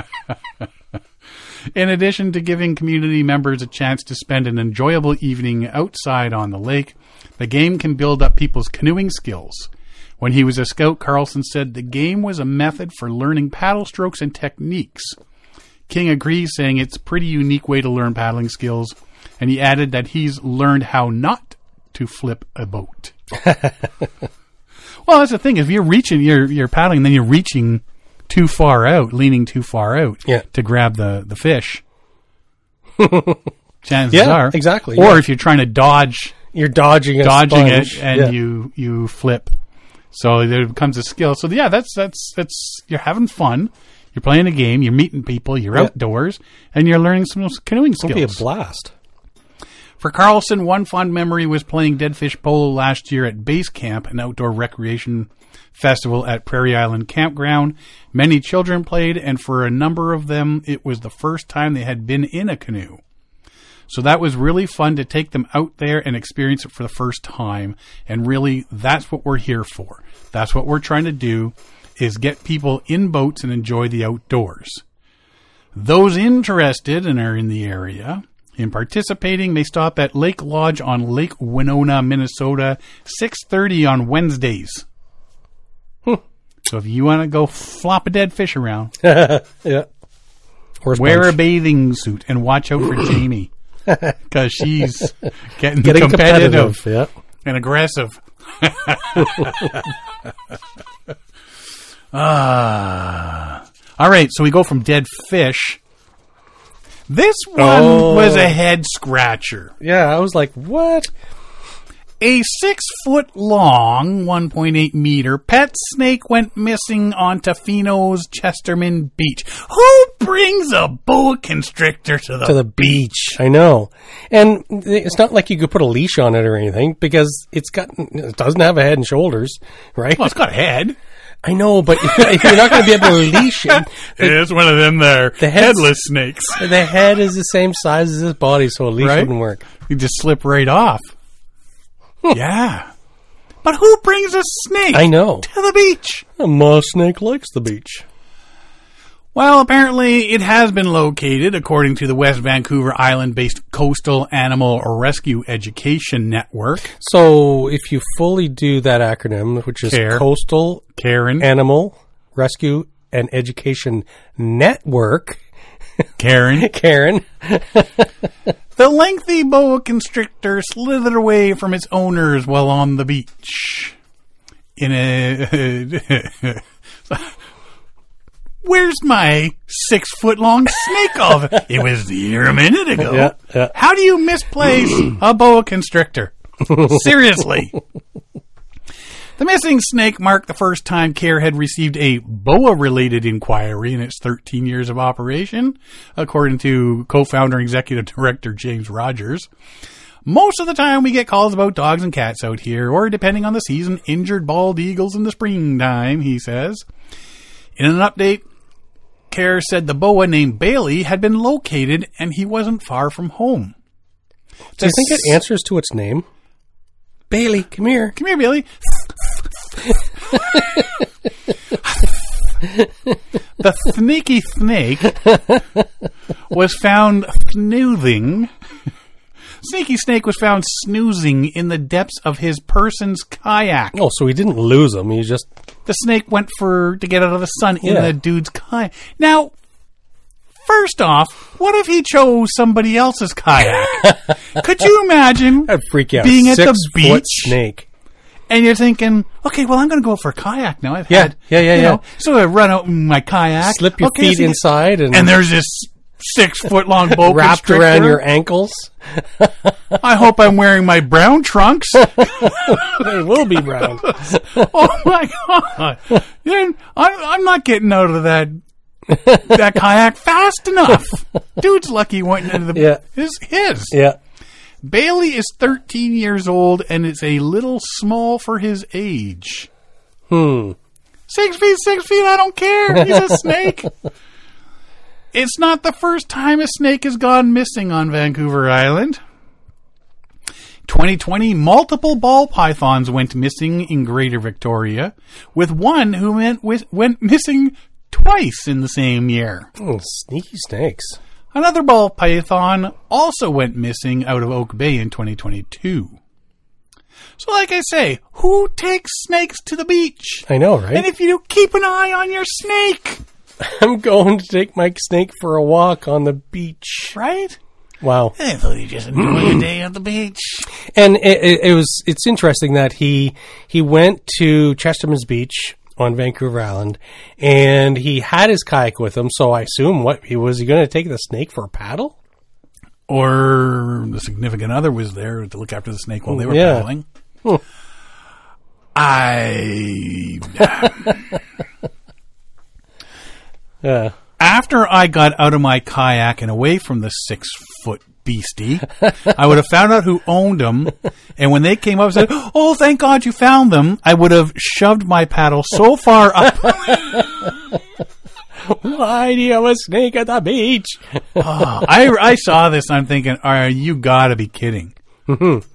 Speaker 1: In addition to giving community members a chance to spend an enjoyable evening outside on the lake, the game can build up people's canoeing skills. When he was a scout, Carlson said the game was a method for learning paddle strokes and techniques. King agrees, saying it's a pretty unique way to learn paddling skills, and he added that he's learned how not to flip a boat. Well, that's the thing. If you're reaching, you're you're paddling, and then you're reaching too far out, leaning too far out
Speaker 2: Yeah.
Speaker 1: to grab the, the fish. Chances
Speaker 2: Yeah,
Speaker 1: are.
Speaker 2: exactly,
Speaker 1: Or
Speaker 2: yeah.
Speaker 1: if you're trying to dodge
Speaker 2: You're dodging a
Speaker 1: dodging
Speaker 2: sponge.
Speaker 1: it and
Speaker 2: Yeah.
Speaker 1: you you flip. So there becomes a skill. So yeah, that's that's that's you're having fun. You're playing a game. You're meeting people. You're
Speaker 2: Yeah.
Speaker 1: outdoors, and you're learning some canoeing
Speaker 2: It'll be a
Speaker 1: skills.
Speaker 2: blast.
Speaker 1: For Carlson, one fond memory was playing Deadfish Polo last year at Base Camp, an outdoor recreation festival at Prairie Island Campground. Many children played, and for a number of them, it was the first time they had been in a canoe. So that was really fun to take them out there and experience it for the first time. And really, that's what we're here for. That's what we're trying to do, is get people in boats and enjoy the outdoors. Those interested and are in the area in participating may stop at Lake Lodge on Lake Winona, Minnesota, six thirty on Wednesdays. Hmm. So if you want to go flop a dead fish around,
Speaker 2: yeah, Horse
Speaker 1: wear
Speaker 2: punch.
Speaker 1: a bathing suit and watch out for Jamie, because she's getting,
Speaker 2: Getting
Speaker 1: competitive,
Speaker 2: competitive. Yeah.
Speaker 1: and aggressive. Ah, all right. So we go from dead fish. This one
Speaker 2: Oh.
Speaker 1: was a head scratcher.
Speaker 2: Yeah, I was like, what?
Speaker 1: A six-foot-long, one point eight meter pet snake went missing on Tofino's Chesterman Beach. Who brings a boa constrictor to the,
Speaker 2: To the beach. I know. And it's not like you could put a leash on it or anything, because it's got, it doesn't have a head and shoulders, right?
Speaker 1: Well, it's got a head.
Speaker 2: I know, but you're not going to be able to leash it.
Speaker 1: It's one of them there
Speaker 2: The head's-
Speaker 1: headless snakes.
Speaker 2: The head is the same size as his body, so a leash
Speaker 1: Right?
Speaker 2: wouldn't work.
Speaker 1: You just slip right off. Yeah. But who brings a snake
Speaker 2: I know.
Speaker 1: to the beach?
Speaker 2: A moss snake likes the beach.
Speaker 1: Well, apparently it has been located, according to the West Vancouver Island-based Coastal Animal Rescue Education Network.
Speaker 2: So if you fully do that acronym, which is
Speaker 1: Care.
Speaker 2: Coastal
Speaker 1: Karen.
Speaker 2: Animal Rescue and Education Network,
Speaker 1: Karen.
Speaker 2: Karen,
Speaker 1: The lengthy boa constrictor slithered away from its owners while on the beach. In a... Where's my six-foot-long snake of it? It was here a minute ago.
Speaker 2: Yeah, yeah.
Speaker 1: How do you misplace a boa constrictor? Seriously. The missing snake marked the first time CARE had received a boa-related inquiry in its thirteen years of operation, according to co-founder and executive director James Rogers. Most of the time we get calls about dogs and cats out here, or depending on the season, injured bald eagles in the springtime, he says. In an update, CARE said the boa named Bailey had been located and he wasn't far from home.
Speaker 2: do you think it answers to its name? Bailey, come here.
Speaker 1: Come here, Bailey. The sneaky snake was found snoozing. Sneaky snake was found snoozing in the depths of his person's kayak.
Speaker 2: Oh, so he didn't lose him. He just...
Speaker 1: The snake went for to get out of the sun in
Speaker 2: Yeah.
Speaker 1: the dude's kayak. Now, first off, what if he chose somebody else's kayak? Could you imagine
Speaker 2: I'd freak out.
Speaker 1: being at
Speaker 2: Six
Speaker 1: the
Speaker 2: foot
Speaker 1: beach
Speaker 2: snake.
Speaker 1: and you're thinking, okay, well, I'm going to go for a kayak now. I've
Speaker 2: Yeah,
Speaker 1: had,
Speaker 2: yeah, yeah,
Speaker 1: you
Speaker 2: yeah.
Speaker 1: know, so I run out in my kayak,
Speaker 2: Slip your
Speaker 1: Okay,
Speaker 2: feet
Speaker 1: so you-
Speaker 2: inside and,
Speaker 1: and there's this six foot long boa
Speaker 2: wrapped
Speaker 1: constrictor.
Speaker 2: around your ankles.
Speaker 1: I hope I'm wearing my brown trunks.
Speaker 2: They will be brown.
Speaker 1: Oh my god! Yeah, I, I'm not getting out of that that kayak fast enough. Dude's lucky he went into the
Speaker 2: Yeah.
Speaker 1: his his.
Speaker 2: Yeah.
Speaker 1: Bailey is thirteen years old and it's a little small for his age.
Speaker 2: Hmm.
Speaker 1: Six feet, six feet. I don't care. He's a snake. It's not the first time a snake has gone missing on Vancouver Island. twenty twenty, multiple ball pythons went missing in Greater Victoria, with one who went, went missing twice in the same year.
Speaker 2: Oh, sneaky snakes.
Speaker 1: Another ball python also went missing out of Oak Bay in twenty twenty-two. So like I say, who takes snakes to the beach?
Speaker 2: I know, right?
Speaker 1: And if you do, keep an eye on your snake,
Speaker 2: I'm going to take my snake for a walk on the beach.
Speaker 1: right?
Speaker 2: Wow.
Speaker 1: I thought you just enjoy a day on the beach.
Speaker 2: And it, it, it was, it's interesting that he, he went to Chesterman's Beach on Vancouver Island and he had his kayak with him. So I assume what he was he going to take the snake for a paddle?
Speaker 1: Or the significant other was there to look after the snake while they were
Speaker 2: Yeah.
Speaker 1: paddling.
Speaker 2: Hmm.
Speaker 1: I...
Speaker 2: Yeah.
Speaker 1: After I got out of my kayak and away from the six-foot beastie. I would have found out who owned them, and when they came up and said, "Oh, thank God you found them," I would have shoved my paddle so far up.
Speaker 2: Why do you have a snake at the beach?
Speaker 1: oh, I, I saw this and I'm thinking, "Are you gotta be kidding?" But,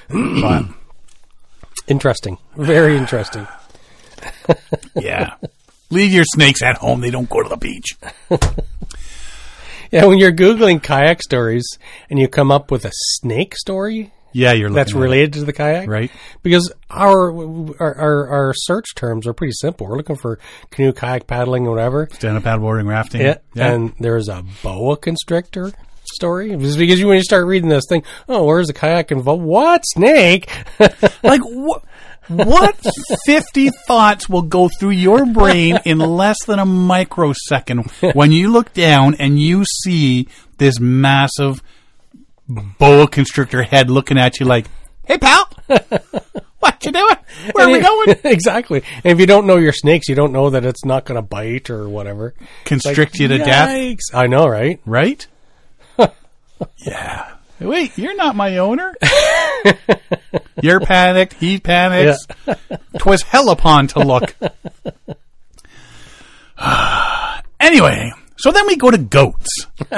Speaker 2: interesting. Very interesting.
Speaker 1: yeah. Leave your snakes at home. They don't go to the beach.
Speaker 2: Yeah, when you're Googling kayak stories and you come up with a snake story
Speaker 1: Yeah, you're looking
Speaker 2: that's
Speaker 1: at
Speaker 2: related to the kayak.
Speaker 1: it, right?
Speaker 2: Because our, our our our search terms are pretty simple. We're looking for canoe, kayak, paddling, or whatever.
Speaker 1: Stand-up paddleboarding, rafting.
Speaker 2: Yeah.
Speaker 1: Yeah.
Speaker 2: And there's a boa constrictor story. It's because you, when you start reading this thing, oh, where's the kayak involved? What? Snake?
Speaker 1: Like, what? What fifty thoughts will go through your brain in less than a microsecond when you look down and you see this massive boa constrictor head looking at you like, "Hey, pal, what you doing? Where are we going?"
Speaker 2: Exactly. And if you don't know your snakes, you don't know that it's not going to bite or whatever.
Speaker 1: Constrict
Speaker 2: Like,
Speaker 1: you to death.
Speaker 2: yikes. I know, right?
Speaker 1: Right? Yeah. Wait, you're not my owner? You're panicked. He panics.
Speaker 2: Yeah.
Speaker 1: 'Twas hell upon to look. Anyway, so then we go to goats.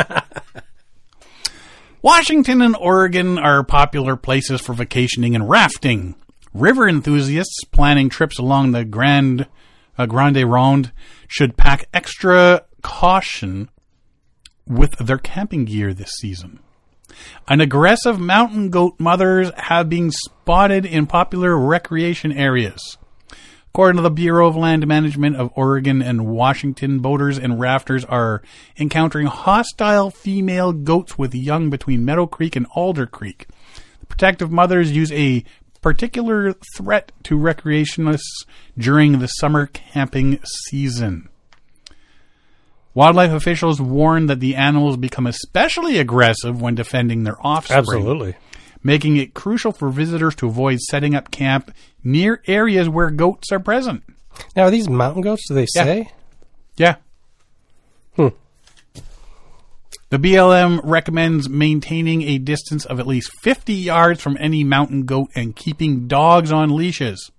Speaker 1: Washington and Oregon are popular places for vacationing and rafting. River enthusiasts planning trips along the Grand uh, Grande Ronde should pack extra caution with their camping gear this season. An aggressive mountain goat mothers have been spotted in popular recreation areas. According to the Bureau of Land Management of Oregon and Washington, boaters and rafters are encountering hostile female goats with young between Meadow Creek and Alder Creek. The protective mothers use a particular threat to recreationists during the summer camping season. Wildlife officials warn that the animals become especially aggressive when defending their offspring.
Speaker 2: Absolutely.
Speaker 1: Making it crucial for visitors to avoid setting up camp near areas where goats are present.
Speaker 2: Now, are these mountain goats, do they
Speaker 1: Yeah.
Speaker 2: say?
Speaker 1: Yeah.
Speaker 2: Hmm.
Speaker 1: The B L M recommends maintaining a distance of at least fifty yards from any mountain goat and keeping dogs on leashes.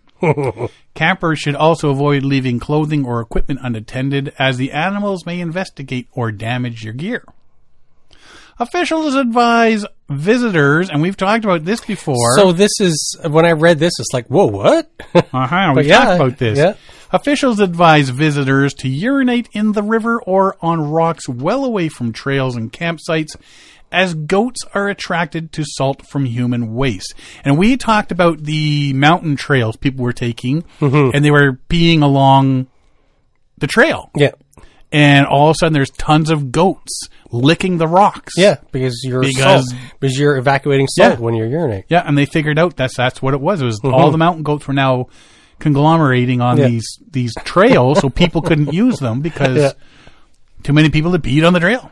Speaker 1: Campers should also avoid leaving clothing or equipment unattended, as the animals may investigate or damage your gear. Officials advise visitors, and we've talked about this before.
Speaker 2: So this is, when I read this, it's like, whoa, what?
Speaker 1: Uh-huh, we've
Speaker 2: yeah,
Speaker 1: talked about this.
Speaker 2: yeah.
Speaker 1: Officials advise visitors to urinate in the river or on rocks well away from trails and campsites, as goats are attracted to salt from human waste. And we talked about the mountain trails people were taking,
Speaker 2: Mm-hmm.
Speaker 1: and they were peeing along the trail.
Speaker 2: Yeah.
Speaker 1: And all of a sudden there's tons of goats licking the rocks.
Speaker 2: Yeah, because you're
Speaker 1: Because-
Speaker 2: salt. Because you're evacuating salt
Speaker 1: Yeah.
Speaker 2: when you urinate.
Speaker 1: Yeah, and they figured out that's that's what it was. It was all the mountain goats were now conglomerating on
Speaker 2: Yeah.
Speaker 1: these these trails, so people couldn't use them because
Speaker 2: Yeah.
Speaker 1: too many people had peed on the trail.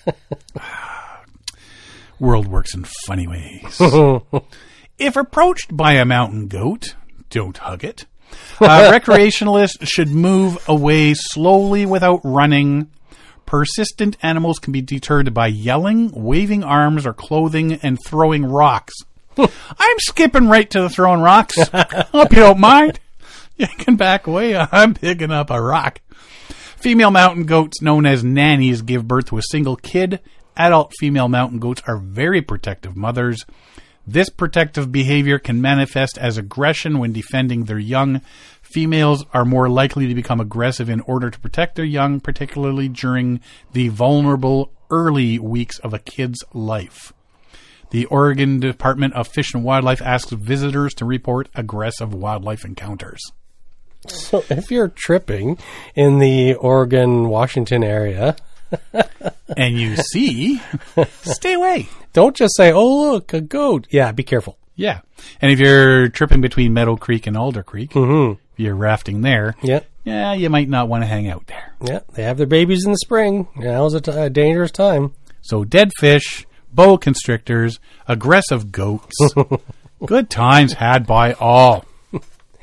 Speaker 1: World works in funny ways. If approached by a mountain goat, don't hug it. Uh, recreationalists should move away slowly without running. Persistent animals can be deterred by yelling, waving arms or clothing, and throwing rocks. I'm skipping right to the throwing rocks. Hope you don't mind. You can back away. I'm picking up a rock. Female mountain goats, known as nannies, give birth to a single kid. Adult female mountain goats are very protective mothers. This protective behavior can manifest as aggression when defending their young. Females are more likely to become aggressive in order to protect their young, particularly during the vulnerable early weeks of a kid's life. The Oregon Department of Fish and Wildlife asks visitors to report aggressive wildlife encounters.
Speaker 2: So if you're tripping in the Oregon-Washington area,
Speaker 1: And you see, stay away.
Speaker 2: don't just say, oh, look, a goat. Yeah, be careful.
Speaker 1: Yeah. And if you're tripping between Meadow Creek and Alder Creek,
Speaker 2: Mm-hmm.
Speaker 1: if you're rafting there,
Speaker 2: Yeah.
Speaker 1: yeah, you might not want to hang out there.
Speaker 2: Yeah, they have their babies in the spring. Now's a, t- a dangerous time.
Speaker 1: So dead fish, boa constrictors, aggressive goats, good times had by all.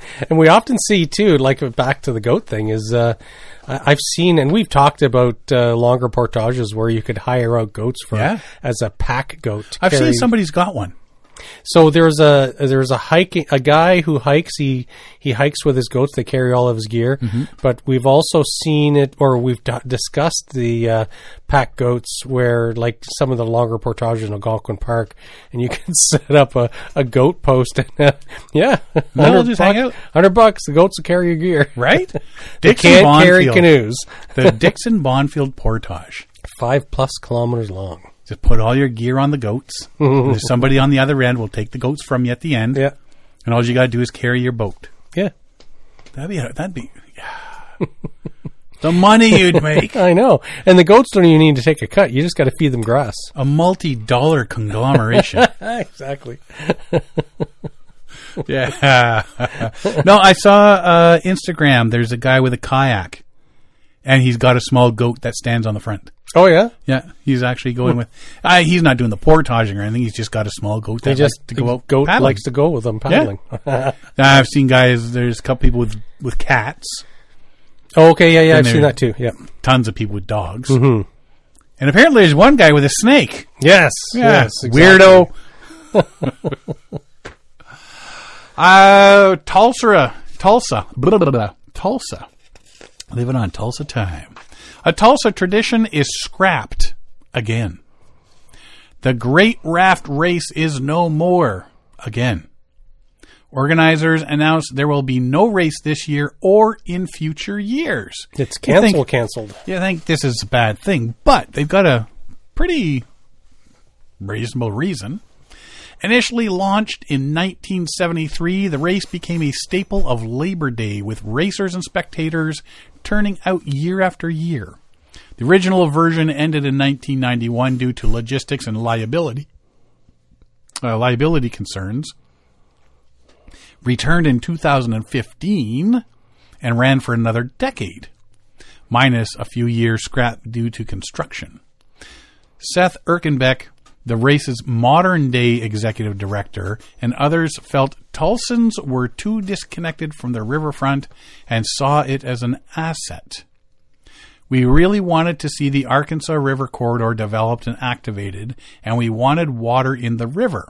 Speaker 2: And we often see too, like back to the goat thing, is uh, I- I've seen, and we've talked about uh, longer portages where you could hire out goats for
Speaker 1: Yeah.
Speaker 2: as a pack goat. to
Speaker 1: I've
Speaker 2: carry-
Speaker 1: seen somebody's got one.
Speaker 2: So there's a there's a hiking a guy who hikes. He he hikes with his goats. They carry all of his gear.
Speaker 1: Mm-hmm.
Speaker 2: But we've also seen it, or we've d- discussed the uh, pack goats where, like some of the longer portages in Algonquin Park, and you can set up a, a goat post. And uh, yeah,
Speaker 1: They'll just hang out.
Speaker 2: Hundred bucks. The goats will carry your gear.
Speaker 1: Right?
Speaker 2: They
Speaker 1: Dixon
Speaker 2: can't carry
Speaker 1: Bonfield.
Speaker 2: canoes.
Speaker 1: The Dixon Bonfield Portage.
Speaker 2: Five plus kilometers long.
Speaker 1: Just put all your gear on the goats. And there's somebody on the other end will take the goats from you at the end.
Speaker 2: Yeah,
Speaker 1: And all you got to do is carry your boat.
Speaker 2: yeah.
Speaker 1: That'd be, that'd be, yeah. The money you'd make.
Speaker 2: I know. And the goats don't even need to take a cut. You just got to feed them grass.
Speaker 1: A multi-dollar conglomeration.
Speaker 2: Exactly.
Speaker 1: Yeah. No, I saw uh, Instagram. There's a guy with a kayak, and he's got a small goat that stands on the front.
Speaker 2: Oh yeah.
Speaker 1: Yeah, he's actually going with. Uh, he's not doing the portaging or anything. He's just got a small goat that
Speaker 2: They just
Speaker 1: likes to go out
Speaker 2: goat
Speaker 1: paddling.
Speaker 2: likes to go with them paddling.
Speaker 1: Uh, I've seen guys. There's a couple people with with cats.
Speaker 2: Oh, okay, yeah, yeah,
Speaker 1: And
Speaker 2: I've seen
Speaker 1: there-
Speaker 2: that too. Yeah.
Speaker 1: Tons of people with dogs.
Speaker 2: Mm-hmm.
Speaker 1: And apparently, there's one guy with a snake.
Speaker 2: Yes.
Speaker 1: Yeah,
Speaker 2: Yes. Exactly.
Speaker 1: weirdo. uh, Tulsa, Tulsa, blah, blah, blah, Tulsa. Living on Tulsa time. A Tulsa tradition is scrapped again. The Great Raft Race is no more again. Organizers announced there will be no race this year or in future years.
Speaker 2: It's
Speaker 1: You think-
Speaker 2: cancel canceled.
Speaker 1: You think this is a bad thing, but they've got a pretty reasonable reason. Initially launched in nineteen seventy-three, the race became a staple of Labor Day, with racers and spectators turning out year after year. The original version ended in nineteen ninety-one due to logistics and liability uh, liability concerns. Returned in two thousand fifteen and ran for another decade, minus a few years scrapped due to construction. Seth Erkenbeck, the race's modern-day executive director, and others felt Tulsans were too disconnected from the riverfront and saw it as an asset. We really wanted to see the Arkansas River corridor developed and activated, and we wanted water in the river.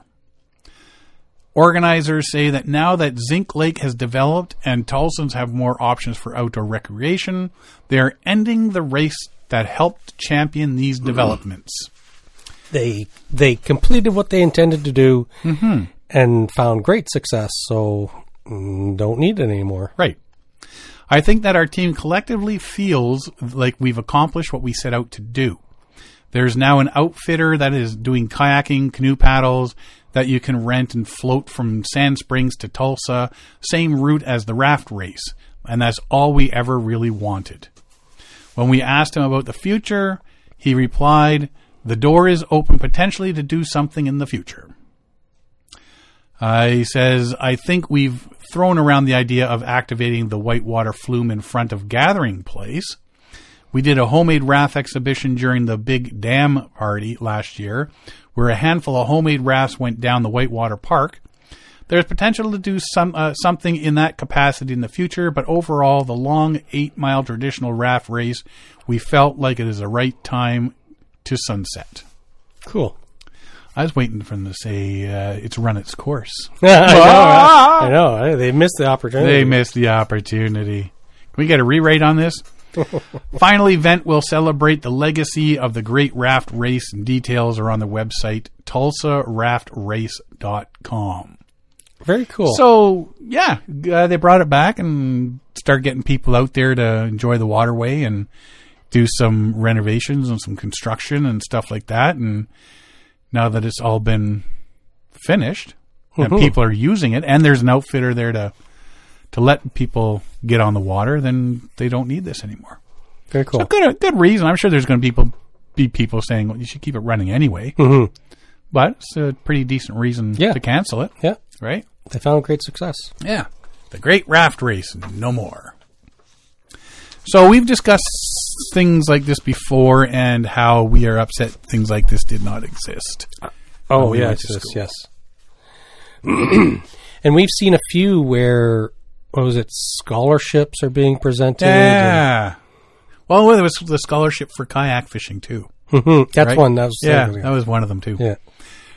Speaker 1: Organizers say that now that Zinc Lake has developed and Tulsans have more options for outdoor recreation, they are ending the race that helped champion these developments.
Speaker 2: They they completed what they intended to do
Speaker 1: Mm-hmm.
Speaker 2: and found great success. So mm, don't need it anymore.
Speaker 1: Right. I think that our team collectively feels like we've accomplished what we set out to do. There's now an outfitter that is doing kayaking, canoe paddles, that you can rent and float from Sand Springs to Tulsa, same route as the raft race, and that's all we ever really wanted. When we asked him about the future, he replied, "The door is open potentially to do something in the future." Uh, he says, "I think we've thrown around the idea of activating the whitewater flume in front of Gathering Place. We did a homemade raft exhibition during the Big Dam party last year, where a handful of homemade rafts went down the Whitewater Park. There's potential to do some uh, something in that capacity in the future, but overall, the long eight-mile traditional raft race, we felt like it is the right time to sunset."
Speaker 2: Cool.
Speaker 1: I was waiting for them to say uh, it's run its course.
Speaker 2: I know. right? I know. eh? They missed the opportunity.
Speaker 1: They missed the opportunity. Can we get a rewrite on this? Final event will celebrate the legacy of the Great Raft Race, and details are on the website tulsa raft race dot com.
Speaker 2: Very cool.
Speaker 1: So, yeah, uh, they brought it back and started getting people out there to enjoy the waterway and do some renovations and some construction and stuff like that. And now that it's all been finished and
Speaker 2: Mhm.
Speaker 1: people are using it, and there's an outfitter there to to let people get on the water, then they don't need this anymore.
Speaker 2: Very cool.
Speaker 1: So good, good reason. I'm sure there's going to be people, be people saying, well, you should keep it running anyway.
Speaker 2: Mm-hmm.
Speaker 1: But it's a pretty decent reason
Speaker 2: Yeah.
Speaker 1: to cancel it,
Speaker 2: Yeah.
Speaker 1: right?
Speaker 2: They found great success.
Speaker 1: Yeah. The Great Raft Race, no more. So we've discussed things like this before and how we are upset things like this did not exist.
Speaker 2: Oh,
Speaker 1: When we went
Speaker 2: yes,
Speaker 1: to
Speaker 2: yes,
Speaker 1: school.
Speaker 2: yes. And we've seen a few where what was it? Scholarships are being presented.
Speaker 1: Yeah. Well, there was the scholarship for kayak fishing too.
Speaker 2: And, that's
Speaker 1: right?
Speaker 2: one. That was
Speaker 1: yeah, that was one of them too.
Speaker 2: Yeah.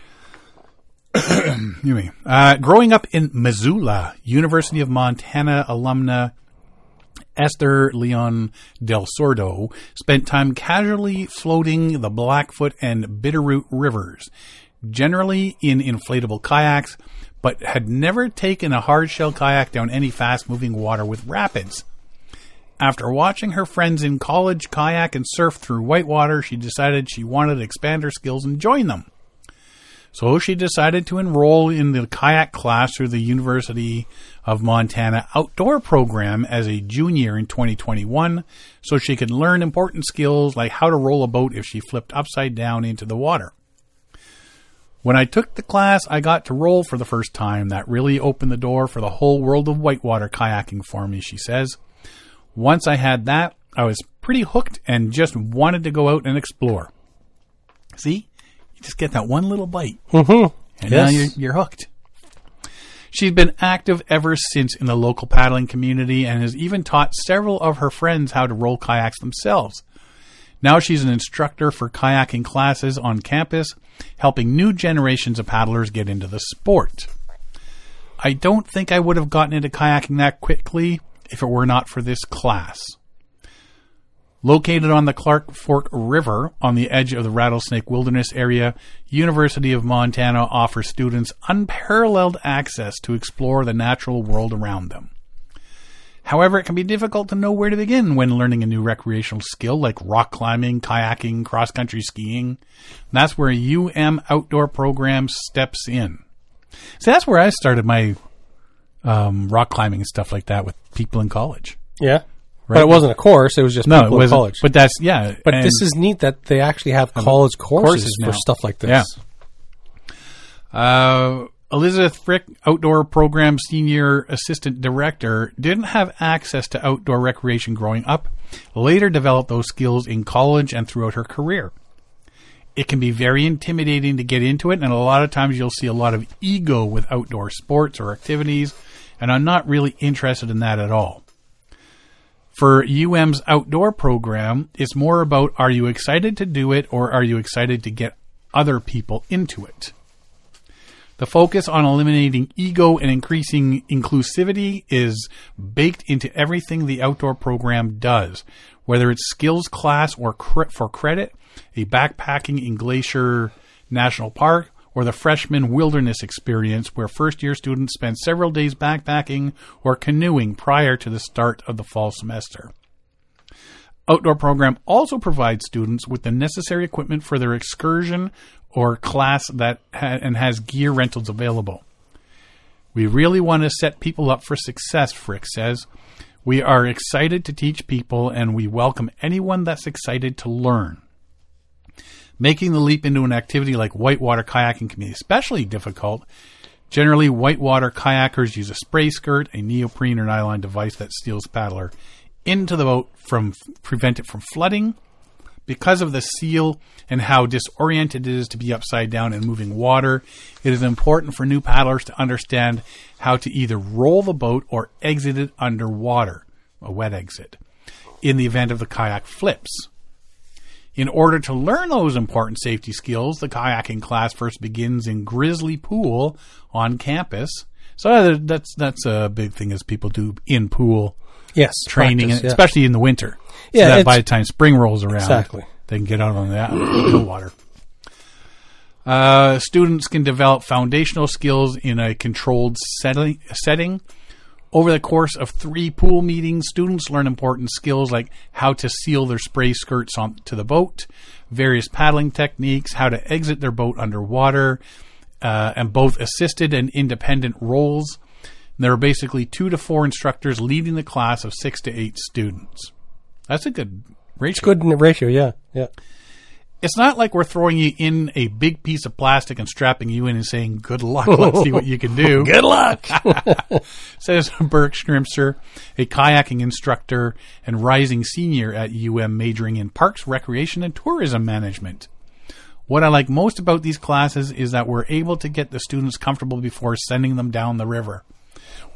Speaker 1: You mean uh, growing up in Missoula, University of Montana alumna Esther Leon Del Sordo spent time casually floating the Blackfoot and Bitterroot rivers, generally in inflatable kayaks, but had never taken a hard-shell kayak down any fast-moving water with rapids. After watching her friends in college kayak and surf through whitewater, she decided she wanted to expand her skills and join them. So she decided to enroll in the kayak class through the University of Montana outdoor program as a junior in twenty twenty-one, so she could learn important skills like how to roll a boat if she flipped upside down into the water. When I took the class, I got to roll for the first time. That really opened the door for the whole world of whitewater kayaking for me, she says. Once I had that, I was pretty hooked and just wanted to go out and explore. See? You just get that one little bite,
Speaker 2: Mm-hmm.
Speaker 1: and
Speaker 2: yes.
Speaker 1: now you're, you're hooked. She's been active ever since in the local paddling community and has even taught several of her friends how to roll kayaks themselves. Now she's an instructor for kayaking classes on campus, helping new generations of paddlers get into the sport. I don't think I would have gotten into kayaking that quickly if it were not for this class. Located on the Clark Fork River on the edge of the Rattlesnake Wilderness area, University of Montana offers students unparalleled access to explore the natural world around them. However, it can be difficult to know where to begin when learning a new recreational skill like rock climbing, kayaking, cross-country skiing. That's where U M Outdoor Program steps in. See, that's where I started my um, rock climbing and stuff like that with people in college.
Speaker 2: Yeah.
Speaker 1: Right.
Speaker 2: But it wasn't a course. It was just
Speaker 1: No, it
Speaker 2: people in
Speaker 1: wasn't.
Speaker 2: college.
Speaker 1: But that's, yeah.
Speaker 2: But
Speaker 1: and-
Speaker 2: this is neat that they actually have college courses,
Speaker 1: courses
Speaker 2: for
Speaker 1: now.
Speaker 2: stuff like this.
Speaker 1: Yeah. Uh, Elizabeth Frick, Outdoor Program Senior Assistant Director, didn't have access to outdoor recreation growing up, later developed those skills in college and throughout her career. It can be very intimidating to get into it, and a lot of times you'll see a lot of ego with outdoor sports or activities, and I'm not really interested in that at all. For U M's outdoor program, it's more about are you excited to do it or are you excited to get other people into it? The focus on eliminating ego and increasing inclusivity is baked into everything the outdoor program does, whether it's skills class or cre- for credit, a backpacking in Glacier National Park, or the freshman wilderness experience where first-year students spend several days backpacking or canoeing prior to the start of the fall semester. Outdoor program also provides students with the necessary equipment for their excursion or class that ha- and has gear rentals available. We really want to set people up for success, Frick says. We are excited to teach people and we welcome anyone that's excited to learn. Making the leap into an activity like whitewater kayaking can be especially difficult. Generally, whitewater kayakers use a spray skirt, a neoprene or nylon device that steals paddler into the boat from prevent it from flooding. Because of the seal and how disoriented it is to be upside down in moving water, it is important for new paddlers to understand how to either roll the boat or exit it underwater, a wet exit, in the event of the kayak flips. In order to learn those important safety skills, the kayaking class first begins in Grizzly Pool on campus. So that's that's a big thing as people do in pool
Speaker 2: Yes.
Speaker 1: training,
Speaker 2: practice, yeah.
Speaker 1: especially in the winter.
Speaker 2: Yeah,
Speaker 1: so that
Speaker 2: it's-
Speaker 1: by the time spring rolls around,
Speaker 2: Exactly.
Speaker 1: they can get out on that the water. Uh, students can develop foundational skills in a controlled setting, setting. Over the course of three pool meetings, students learn important skills like how to seal their spray skirts onto the boat, various paddling techniques, how to exit their boat underwater, uh, and both assisted and independent roles. And there are basically two to four instructors leading the class of six to eight students. That's a good ratio.
Speaker 2: Good in the ratio, yeah. Yeah.
Speaker 1: It's not like we're throwing you in a big piece of plastic and strapping you in and saying, good luck, let's see what you can do.
Speaker 2: Good luck.
Speaker 1: Says Burke Schrimser, a kayaking instructor and rising senior at U M majoring in parks, recreation, and tourism management. What I like most about these classes is that we're able to get the students comfortable before sending them down the river.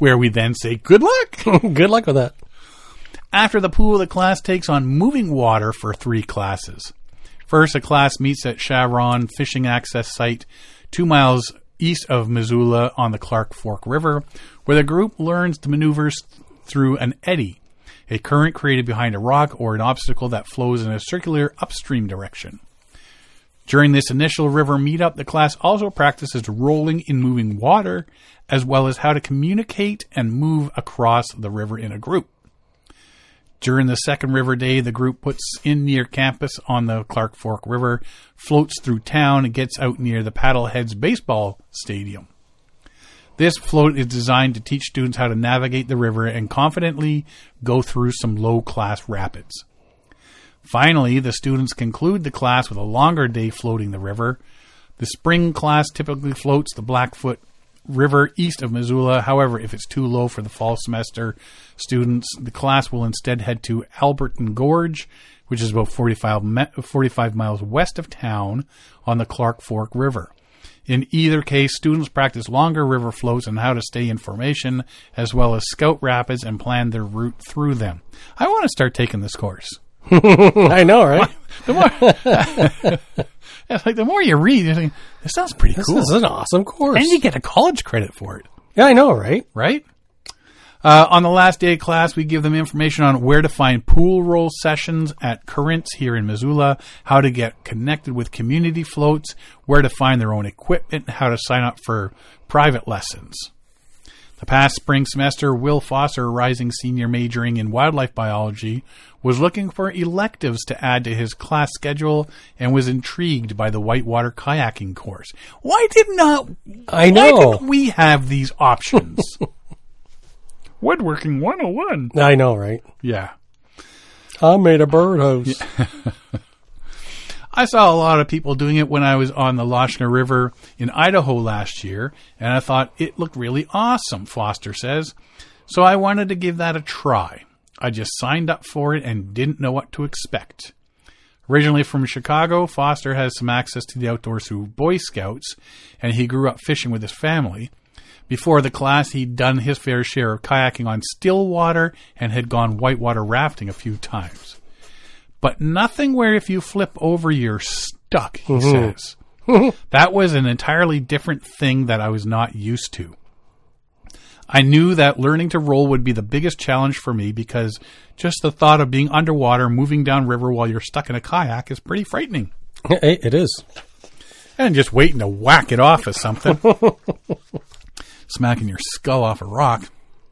Speaker 1: where we then say good luck.
Speaker 2: Good luck with that.
Speaker 1: After the pool, the class takes on moving water for three classes. First, a class meets at Chevron Fishing Access Site, two miles east of Missoula on the Clark Fork River, where the group learns to maneuver through an eddy, a current created behind a rock or an obstacle that flows in a circular upstream direction. During this initial river meetup, the class also practices rolling in moving water, as well as how to communicate and move across the river in a group. During the second river day, the group puts in near campus on the Clark Fork River, floats through town, and gets out near the Paddleheads baseball stadium. This float is designed to teach students how to navigate the river and confidently go through some low-class rapids. Finally, the students conclude the class with a longer day floating the river. The spring class typically floats the Blackfoot River east of Missoula. However, if it's too low for the fall semester students, the class will instead head to Alberton Gorge, which is about forty-five, me- forty-five miles west of town on the Clark Fork River. In either case, students practice longer river floats and how to stay in formation, as well as scout rapids and plan their route through them. I want to start taking this course.
Speaker 2: I know, right?
Speaker 1: The more, it's like the more you read, you think, this sounds pretty
Speaker 2: This
Speaker 1: cool.
Speaker 2: is an awesome course.
Speaker 1: And you get a college credit for it,
Speaker 2: Yeah, I know, right?
Speaker 1: right? Uh, on the last day of class, we give them information on where to find pool roll sessions at Currents here in Missoula, how to get connected with community floats, where to find their own equipment, how to sign up for private lessons. The past spring semester, Will Foster, a rising senior majoring in wildlife biology, was looking for electives to add to his class schedule and was intrigued by the whitewater kayaking course. Why did not
Speaker 2: I
Speaker 1: Why
Speaker 2: know.
Speaker 1: didn't we have these options? Woodworking one oh one.
Speaker 2: I know, right?
Speaker 1: Yeah.
Speaker 2: I made a birdhouse.
Speaker 1: I saw a lot of people doing it when I was on the Lochner River in Idaho last year, and I thought it looked really awesome, Foster says. So I wanted to give that a try. I just signed up for it and didn't know what to expect. Originally from Chicago, Foster has some access to the outdoors through Boy Scouts, and he grew up fishing with his family. Before the class, he'd done his fair share of kayaking on still water and had gone whitewater rafting a few times. But nothing where if you flip over, you're stuck, he
Speaker 2: Mm-hmm.
Speaker 1: says. That was an entirely different thing that I was not used to. I knew that learning to roll would be the biggest challenge for me because just the thought of being underwater, moving downriver while you're stuck in a kayak is pretty frightening.
Speaker 2: It it is.
Speaker 1: And just waiting to whack it off of something. Smacking your skull off a rock.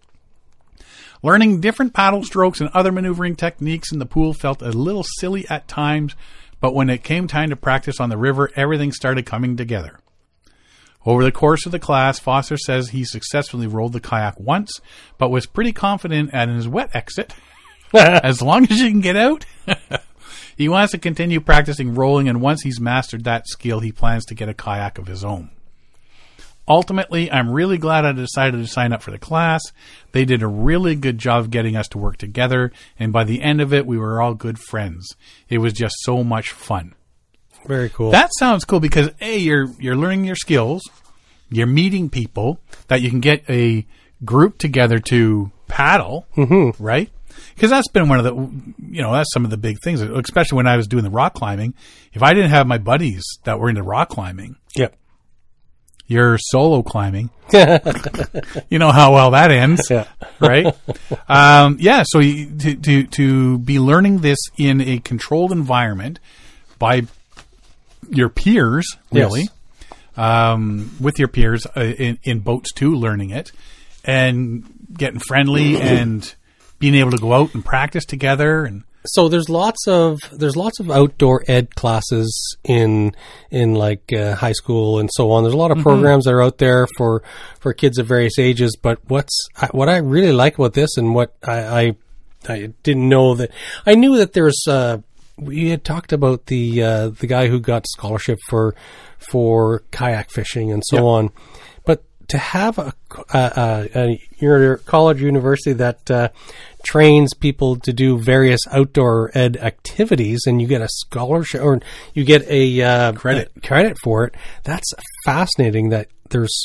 Speaker 1: Learning different paddle strokes and other maneuvering techniques in the pool felt a little silly at times, but when it came time to practice on the river, everything started coming together. Over the course of the class, Foster says he successfully rolled the kayak once, but was pretty confident at his wet exit. As long as you can get out. He wants to continue practicing rolling, and once he's mastered that skill, he plans to get a kayak of his own. Ultimately, I'm really glad I decided to sign up for the class. They did a really good job getting us to work together, and by the end of it, we were all good friends. It was just so much fun.
Speaker 2: Very cool.
Speaker 1: That sounds cool because, A, you're you're learning your skills, you're meeting people that you can get a group together to paddle,
Speaker 2: Mm-hmm.
Speaker 1: right? Because that's been one of the, you know, that's some of the big things, especially when I was doing the rock climbing. If I didn't have my buddies that were into rock climbing,
Speaker 2: Yep.
Speaker 1: you're solo climbing. You know how well that ends,
Speaker 2: Yeah.
Speaker 1: right? Um, yeah, so you, to, to to be learning this in a controlled environment by your peers, really,
Speaker 2: Yes.
Speaker 1: um, with your peers uh, in, in boats too, learning it, and getting friendly and being able to go out and practice together. And
Speaker 2: So there's lots of there's lots of outdoor ed classes in in like uh, high school and so on. There's a lot of programs that are out there for for kids of various ages. But what's I, what I really like about this, and what I I, I didn't know that I knew that there's uh, we had talked about the uh, the guy who got scholarship for for kayak fishing and so
Speaker 1: Yep.
Speaker 2: on, but to have a, a, a, a college university that uh, trains people to do various outdoor ed activities, and you get a scholarship or you get a uh,
Speaker 1: Credit.
Speaker 2: a credit for it. That's fascinating. That there's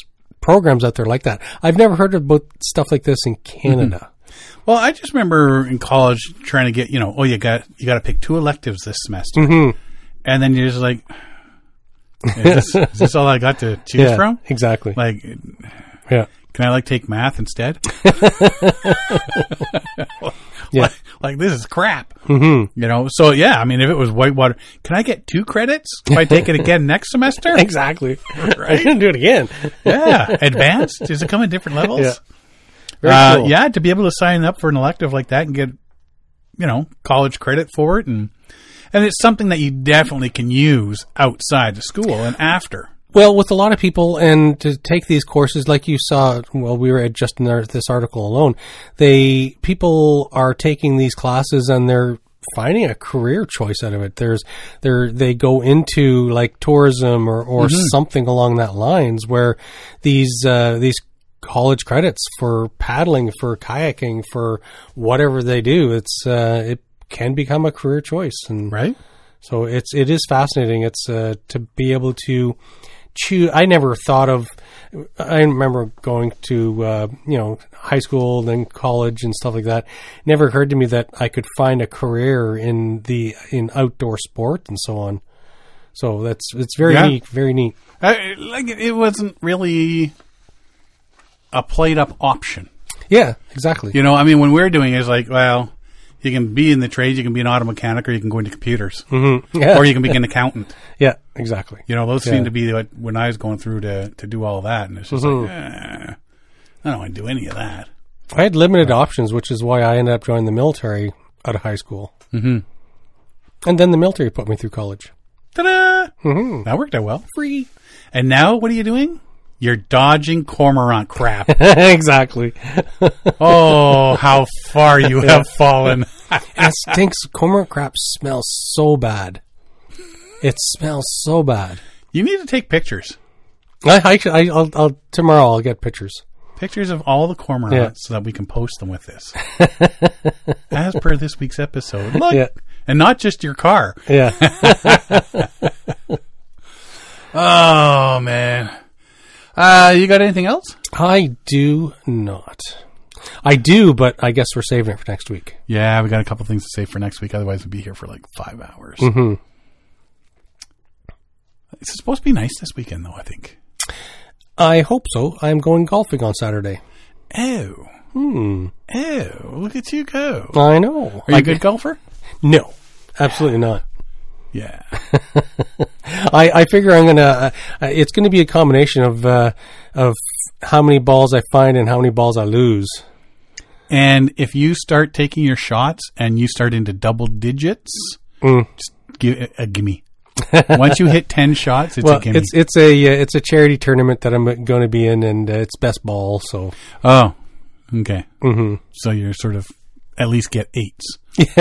Speaker 2: programs out there like that. I've never heard about stuff like this in Canada.
Speaker 1: Mm-hmm. Well, I just remember in college trying to get, you know, oh, you got you got to pick two electives this semester.
Speaker 2: Mm-hmm.
Speaker 1: And then you're just like, is this, is this all I got to choose
Speaker 2: Yeah,
Speaker 1: from?
Speaker 2: exactly.
Speaker 1: Like,
Speaker 2: Yeah.
Speaker 1: can I, like, take math instead?
Speaker 2: Yeah.
Speaker 1: Like, like, this is crap.
Speaker 2: Mm-hmm.
Speaker 1: You know? So, yeah, I mean, if it was whitewater, can I get two credits if I take it again next semester?
Speaker 2: Exactly.
Speaker 1: Right?
Speaker 2: I'm going to do it again.
Speaker 1: Yeah. Advanced? Does it come in different levels?
Speaker 2: Yeah. Very
Speaker 1: Uh,
Speaker 2: cool.
Speaker 1: Yeah, to be able to sign up for an elective like that and get, you know, college credit for it. And, and it's something that you definitely can use outside of school and after.
Speaker 2: Well, with a lot of people, and to take these courses, like you saw, well, we read just in our, this article alone, they people are taking these classes and they're finding a career choice out of it. There's, they're, they go into like tourism or, or
Speaker 1: Mm-hmm.
Speaker 2: something along that lines where these uh, these college credits for paddling, for kayaking, for whatever they do, it's uh, it can become a career choice, and
Speaker 1: Right?
Speaker 2: so it's it is fascinating. It's uh, to be able to choose. I never thought of. I remember going to uh, you know high school, then college, and stuff like that. Never occurred to me that I could find a career in the in outdoor sport and so on. So that's it's very
Speaker 1: Yeah.
Speaker 2: neat, very neat.
Speaker 1: I, like, it wasn't really a played up option.
Speaker 2: Yeah, exactly.
Speaker 1: You know, I mean, when we're doing it, it's like, well, you can be in the trades, you can be an auto mechanic, or you can go into computers,
Speaker 2: Mm-hmm. Yeah,
Speaker 1: or you can be an accountant.
Speaker 2: yeah, exactly.
Speaker 1: You know, those
Speaker 2: Yeah.
Speaker 1: seem to be what, when I was going through to, to do all that, and it's just
Speaker 2: Mhm.
Speaker 1: like, eh, I don't want to do any of that.
Speaker 2: I had limited options, which is why I ended up joining the military out of high school.
Speaker 1: Mm-hmm.
Speaker 2: And then the military put me through college.
Speaker 1: Ta-da!
Speaker 2: Mm-hmm.
Speaker 1: That worked out well. Free. And now, what are you doing? You're dodging cormorant crap.
Speaker 2: Exactly.
Speaker 1: Oh, how far you have fallen.
Speaker 2: It stinks. Cormorant crap smells so bad. It smells so bad.
Speaker 1: You need to take pictures.
Speaker 2: I, I, I I'll, I'll tomorrow. I'll get pictures.
Speaker 1: Pictures of all the cormorants
Speaker 2: Yeah.
Speaker 1: so that we can post them with this. As per this week's episode. Look.
Speaker 2: Yeah.
Speaker 1: And not just your car.
Speaker 2: Yeah.
Speaker 1: Oh, man. Uh, you got anything else?
Speaker 2: I do not. I do, but I guess we're saving it for next week.
Speaker 1: Yeah, we got a couple things to say for next week. Otherwise, we'd be here for like five hours.
Speaker 2: Mm-hmm.
Speaker 1: It's supposed to be nice this weekend, though, I think.
Speaker 2: I hope so. I'm going golfing on Saturday.
Speaker 1: Oh.
Speaker 2: Hmm.
Speaker 1: Oh, look at you go.
Speaker 2: I know.
Speaker 1: Are you
Speaker 2: I,
Speaker 1: a good golfer?
Speaker 2: No, absolutely not.
Speaker 1: Yeah.
Speaker 2: I, I figure I'm gonna. Uh, uh, it's going to be a combination of uh, of how many balls I find and how many balls I lose.
Speaker 1: And if you start taking your shots and you start into double digits,
Speaker 2: Mm.
Speaker 1: just give a gimme. Once you hit ten shots, it's
Speaker 2: Well,
Speaker 1: a gimme.
Speaker 2: it's it's a uh, it's a charity tournament that I'm going to be in, and uh, it's best ball. So,
Speaker 1: Oh, okay.
Speaker 2: hmm
Speaker 1: So you're sort of at least get eights.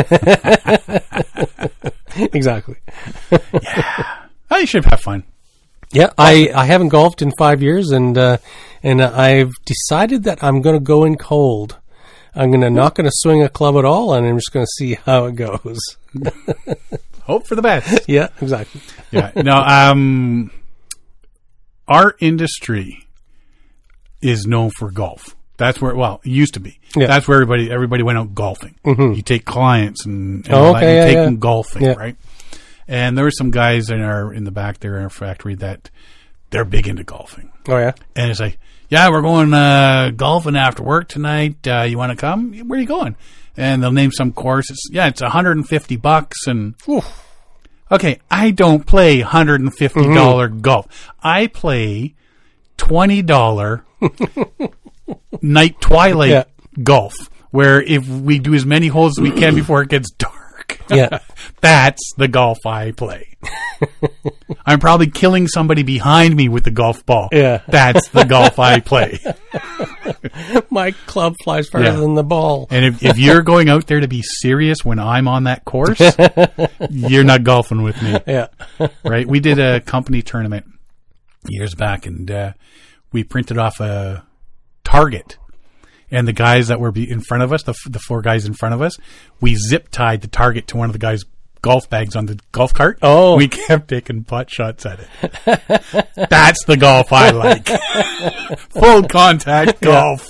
Speaker 2: exactly.
Speaker 1: Oh, you should have fun.
Speaker 2: Yeah, I, I haven't golfed in five years, and uh, and I've decided that I'm going to go in cold. I'm gonna not going to swing a club at all, and I'm just going to see how it goes.
Speaker 1: Hope for the best.
Speaker 2: Yeah, exactly.
Speaker 1: Yeah. No, um, our industry is known for golf. That's where, well, it used to be.
Speaker 2: Yeah.
Speaker 1: That's where everybody everybody went out golfing.
Speaker 2: Mhm.
Speaker 1: You take clients and, and
Speaker 2: Oh,
Speaker 1: all that,
Speaker 2: okay,
Speaker 1: you
Speaker 2: yeah,
Speaker 1: take
Speaker 2: yeah.
Speaker 1: them golfing,
Speaker 2: Yeah.
Speaker 1: right? And there were some guys in our in the back there in our factory that they're big into golfing.
Speaker 2: Oh yeah.
Speaker 1: And it's like, yeah, we're going uh, golfing after work tonight. Uh, you want to come? Where are you going? And they'll name some course. It's, yeah, it's one hundred fifty bucks. And okay, I don't play one hundred fifty dollars
Speaker 2: Mm-hmm.
Speaker 1: golf. I play twenty dollars night twilight
Speaker 2: Yeah.
Speaker 1: golf, where if we do as many holes as we can before it gets dark.
Speaker 2: Yeah.
Speaker 1: That's the golf I play. I'm probably killing somebody behind me with the golf ball.
Speaker 2: Yeah.
Speaker 1: That's the golf I play.
Speaker 2: My club flies farther
Speaker 1: Yeah.
Speaker 2: than the ball.
Speaker 1: And if, if you're going out there to be serious when I'm on that course, you're not golfing with me,
Speaker 2: Yeah.
Speaker 1: right? We did a company tournament years back, and uh, we printed off a target. And the guys that were be- in front of us, the, f- the four guys in front of us, we zip tied the target to one of the guys' golf bags on the golf cart.
Speaker 2: Oh.
Speaker 1: We kept taking pot shots at it. That's the golf I like. Full contact golf.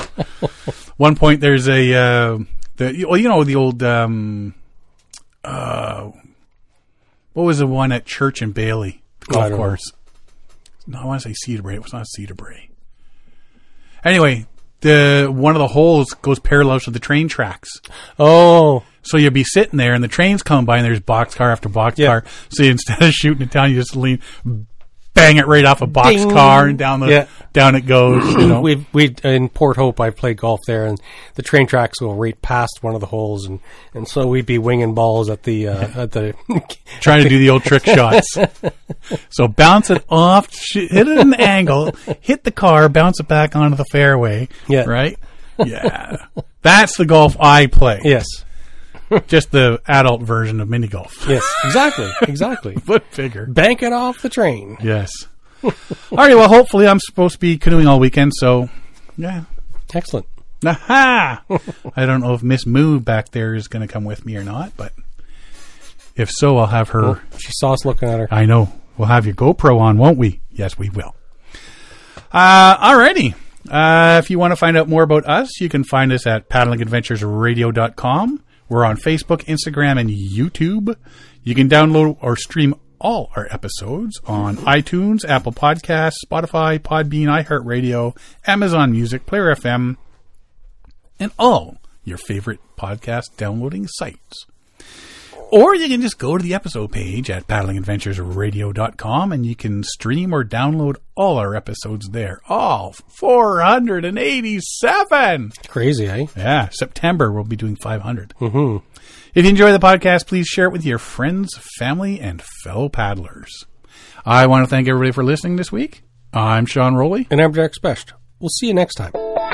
Speaker 1: One point there's a, uh, the, well, you know, the old, um, uh, what was the one at Church and Bailey golf course? Know. No, I want to say Cedar Brae. It was not Cedar Brae. Anyway, the one of the holes goes parallel to the train tracks.
Speaker 2: Oh.
Speaker 1: So you'll be sitting there and the train's coming by and there's boxcar after boxcar.
Speaker 2: Yeah.
Speaker 1: So you, instead of shooting it down, you just lean, bang it right off a
Speaker 2: Ding.
Speaker 1: boxcar and down the
Speaker 2: Yeah.
Speaker 1: down it goes. You know,
Speaker 2: We've we in Port Hope. I played golf there, and the train tracks go right past one of the holes, and, and so we'd be winging balls at the uh, at the
Speaker 1: trying to do the old trick shots. So bounce it off, sh- hit it at an angle, hit the car, bounce it back onto the fairway.
Speaker 2: Yeah.
Speaker 1: Right. Yeah, that's the golf I play.
Speaker 2: yes,
Speaker 1: Just the adult version of mini golf,
Speaker 2: yes, exactly, exactly.
Speaker 1: but bigger.
Speaker 2: Bank it off the train.
Speaker 1: Yes. All right. Well, hopefully, I'm supposed to be canoeing all weekend. So, yeah.
Speaker 2: Excellent.
Speaker 1: Aha! I don't know if Miss Moo back there is going to come with me or not, but if so, I'll have her.
Speaker 2: Well, she saw us looking at her.
Speaker 1: I know. We'll have your GoPro on, won't we? Yes, we will. Uh, alrighty. Uh, if you want to find out more about us, you can find us at paddling adventures radio dot com. We're on Facebook, Instagram, and YouTube. You can download or stream all our episodes on iTunes, Apple Podcasts, Spotify, Podbean, iHeartRadio, Amazon Music, Player F M, and all your favorite podcast downloading sites. Or you can just go to the episode page at paddling adventures radio dot com and you can stream or download all our episodes there. All four hundred eighty-seven!
Speaker 2: Crazy, eh?
Speaker 1: Yeah, September we'll be doing five hundred.
Speaker 2: Mm-hmm.
Speaker 1: If you enjoy the podcast, please share it with your friends, family, and fellow paddlers. I want to thank everybody for listening this week. I'm Sean Rowley.
Speaker 2: And I'm Jack Specht. We'll see you next time.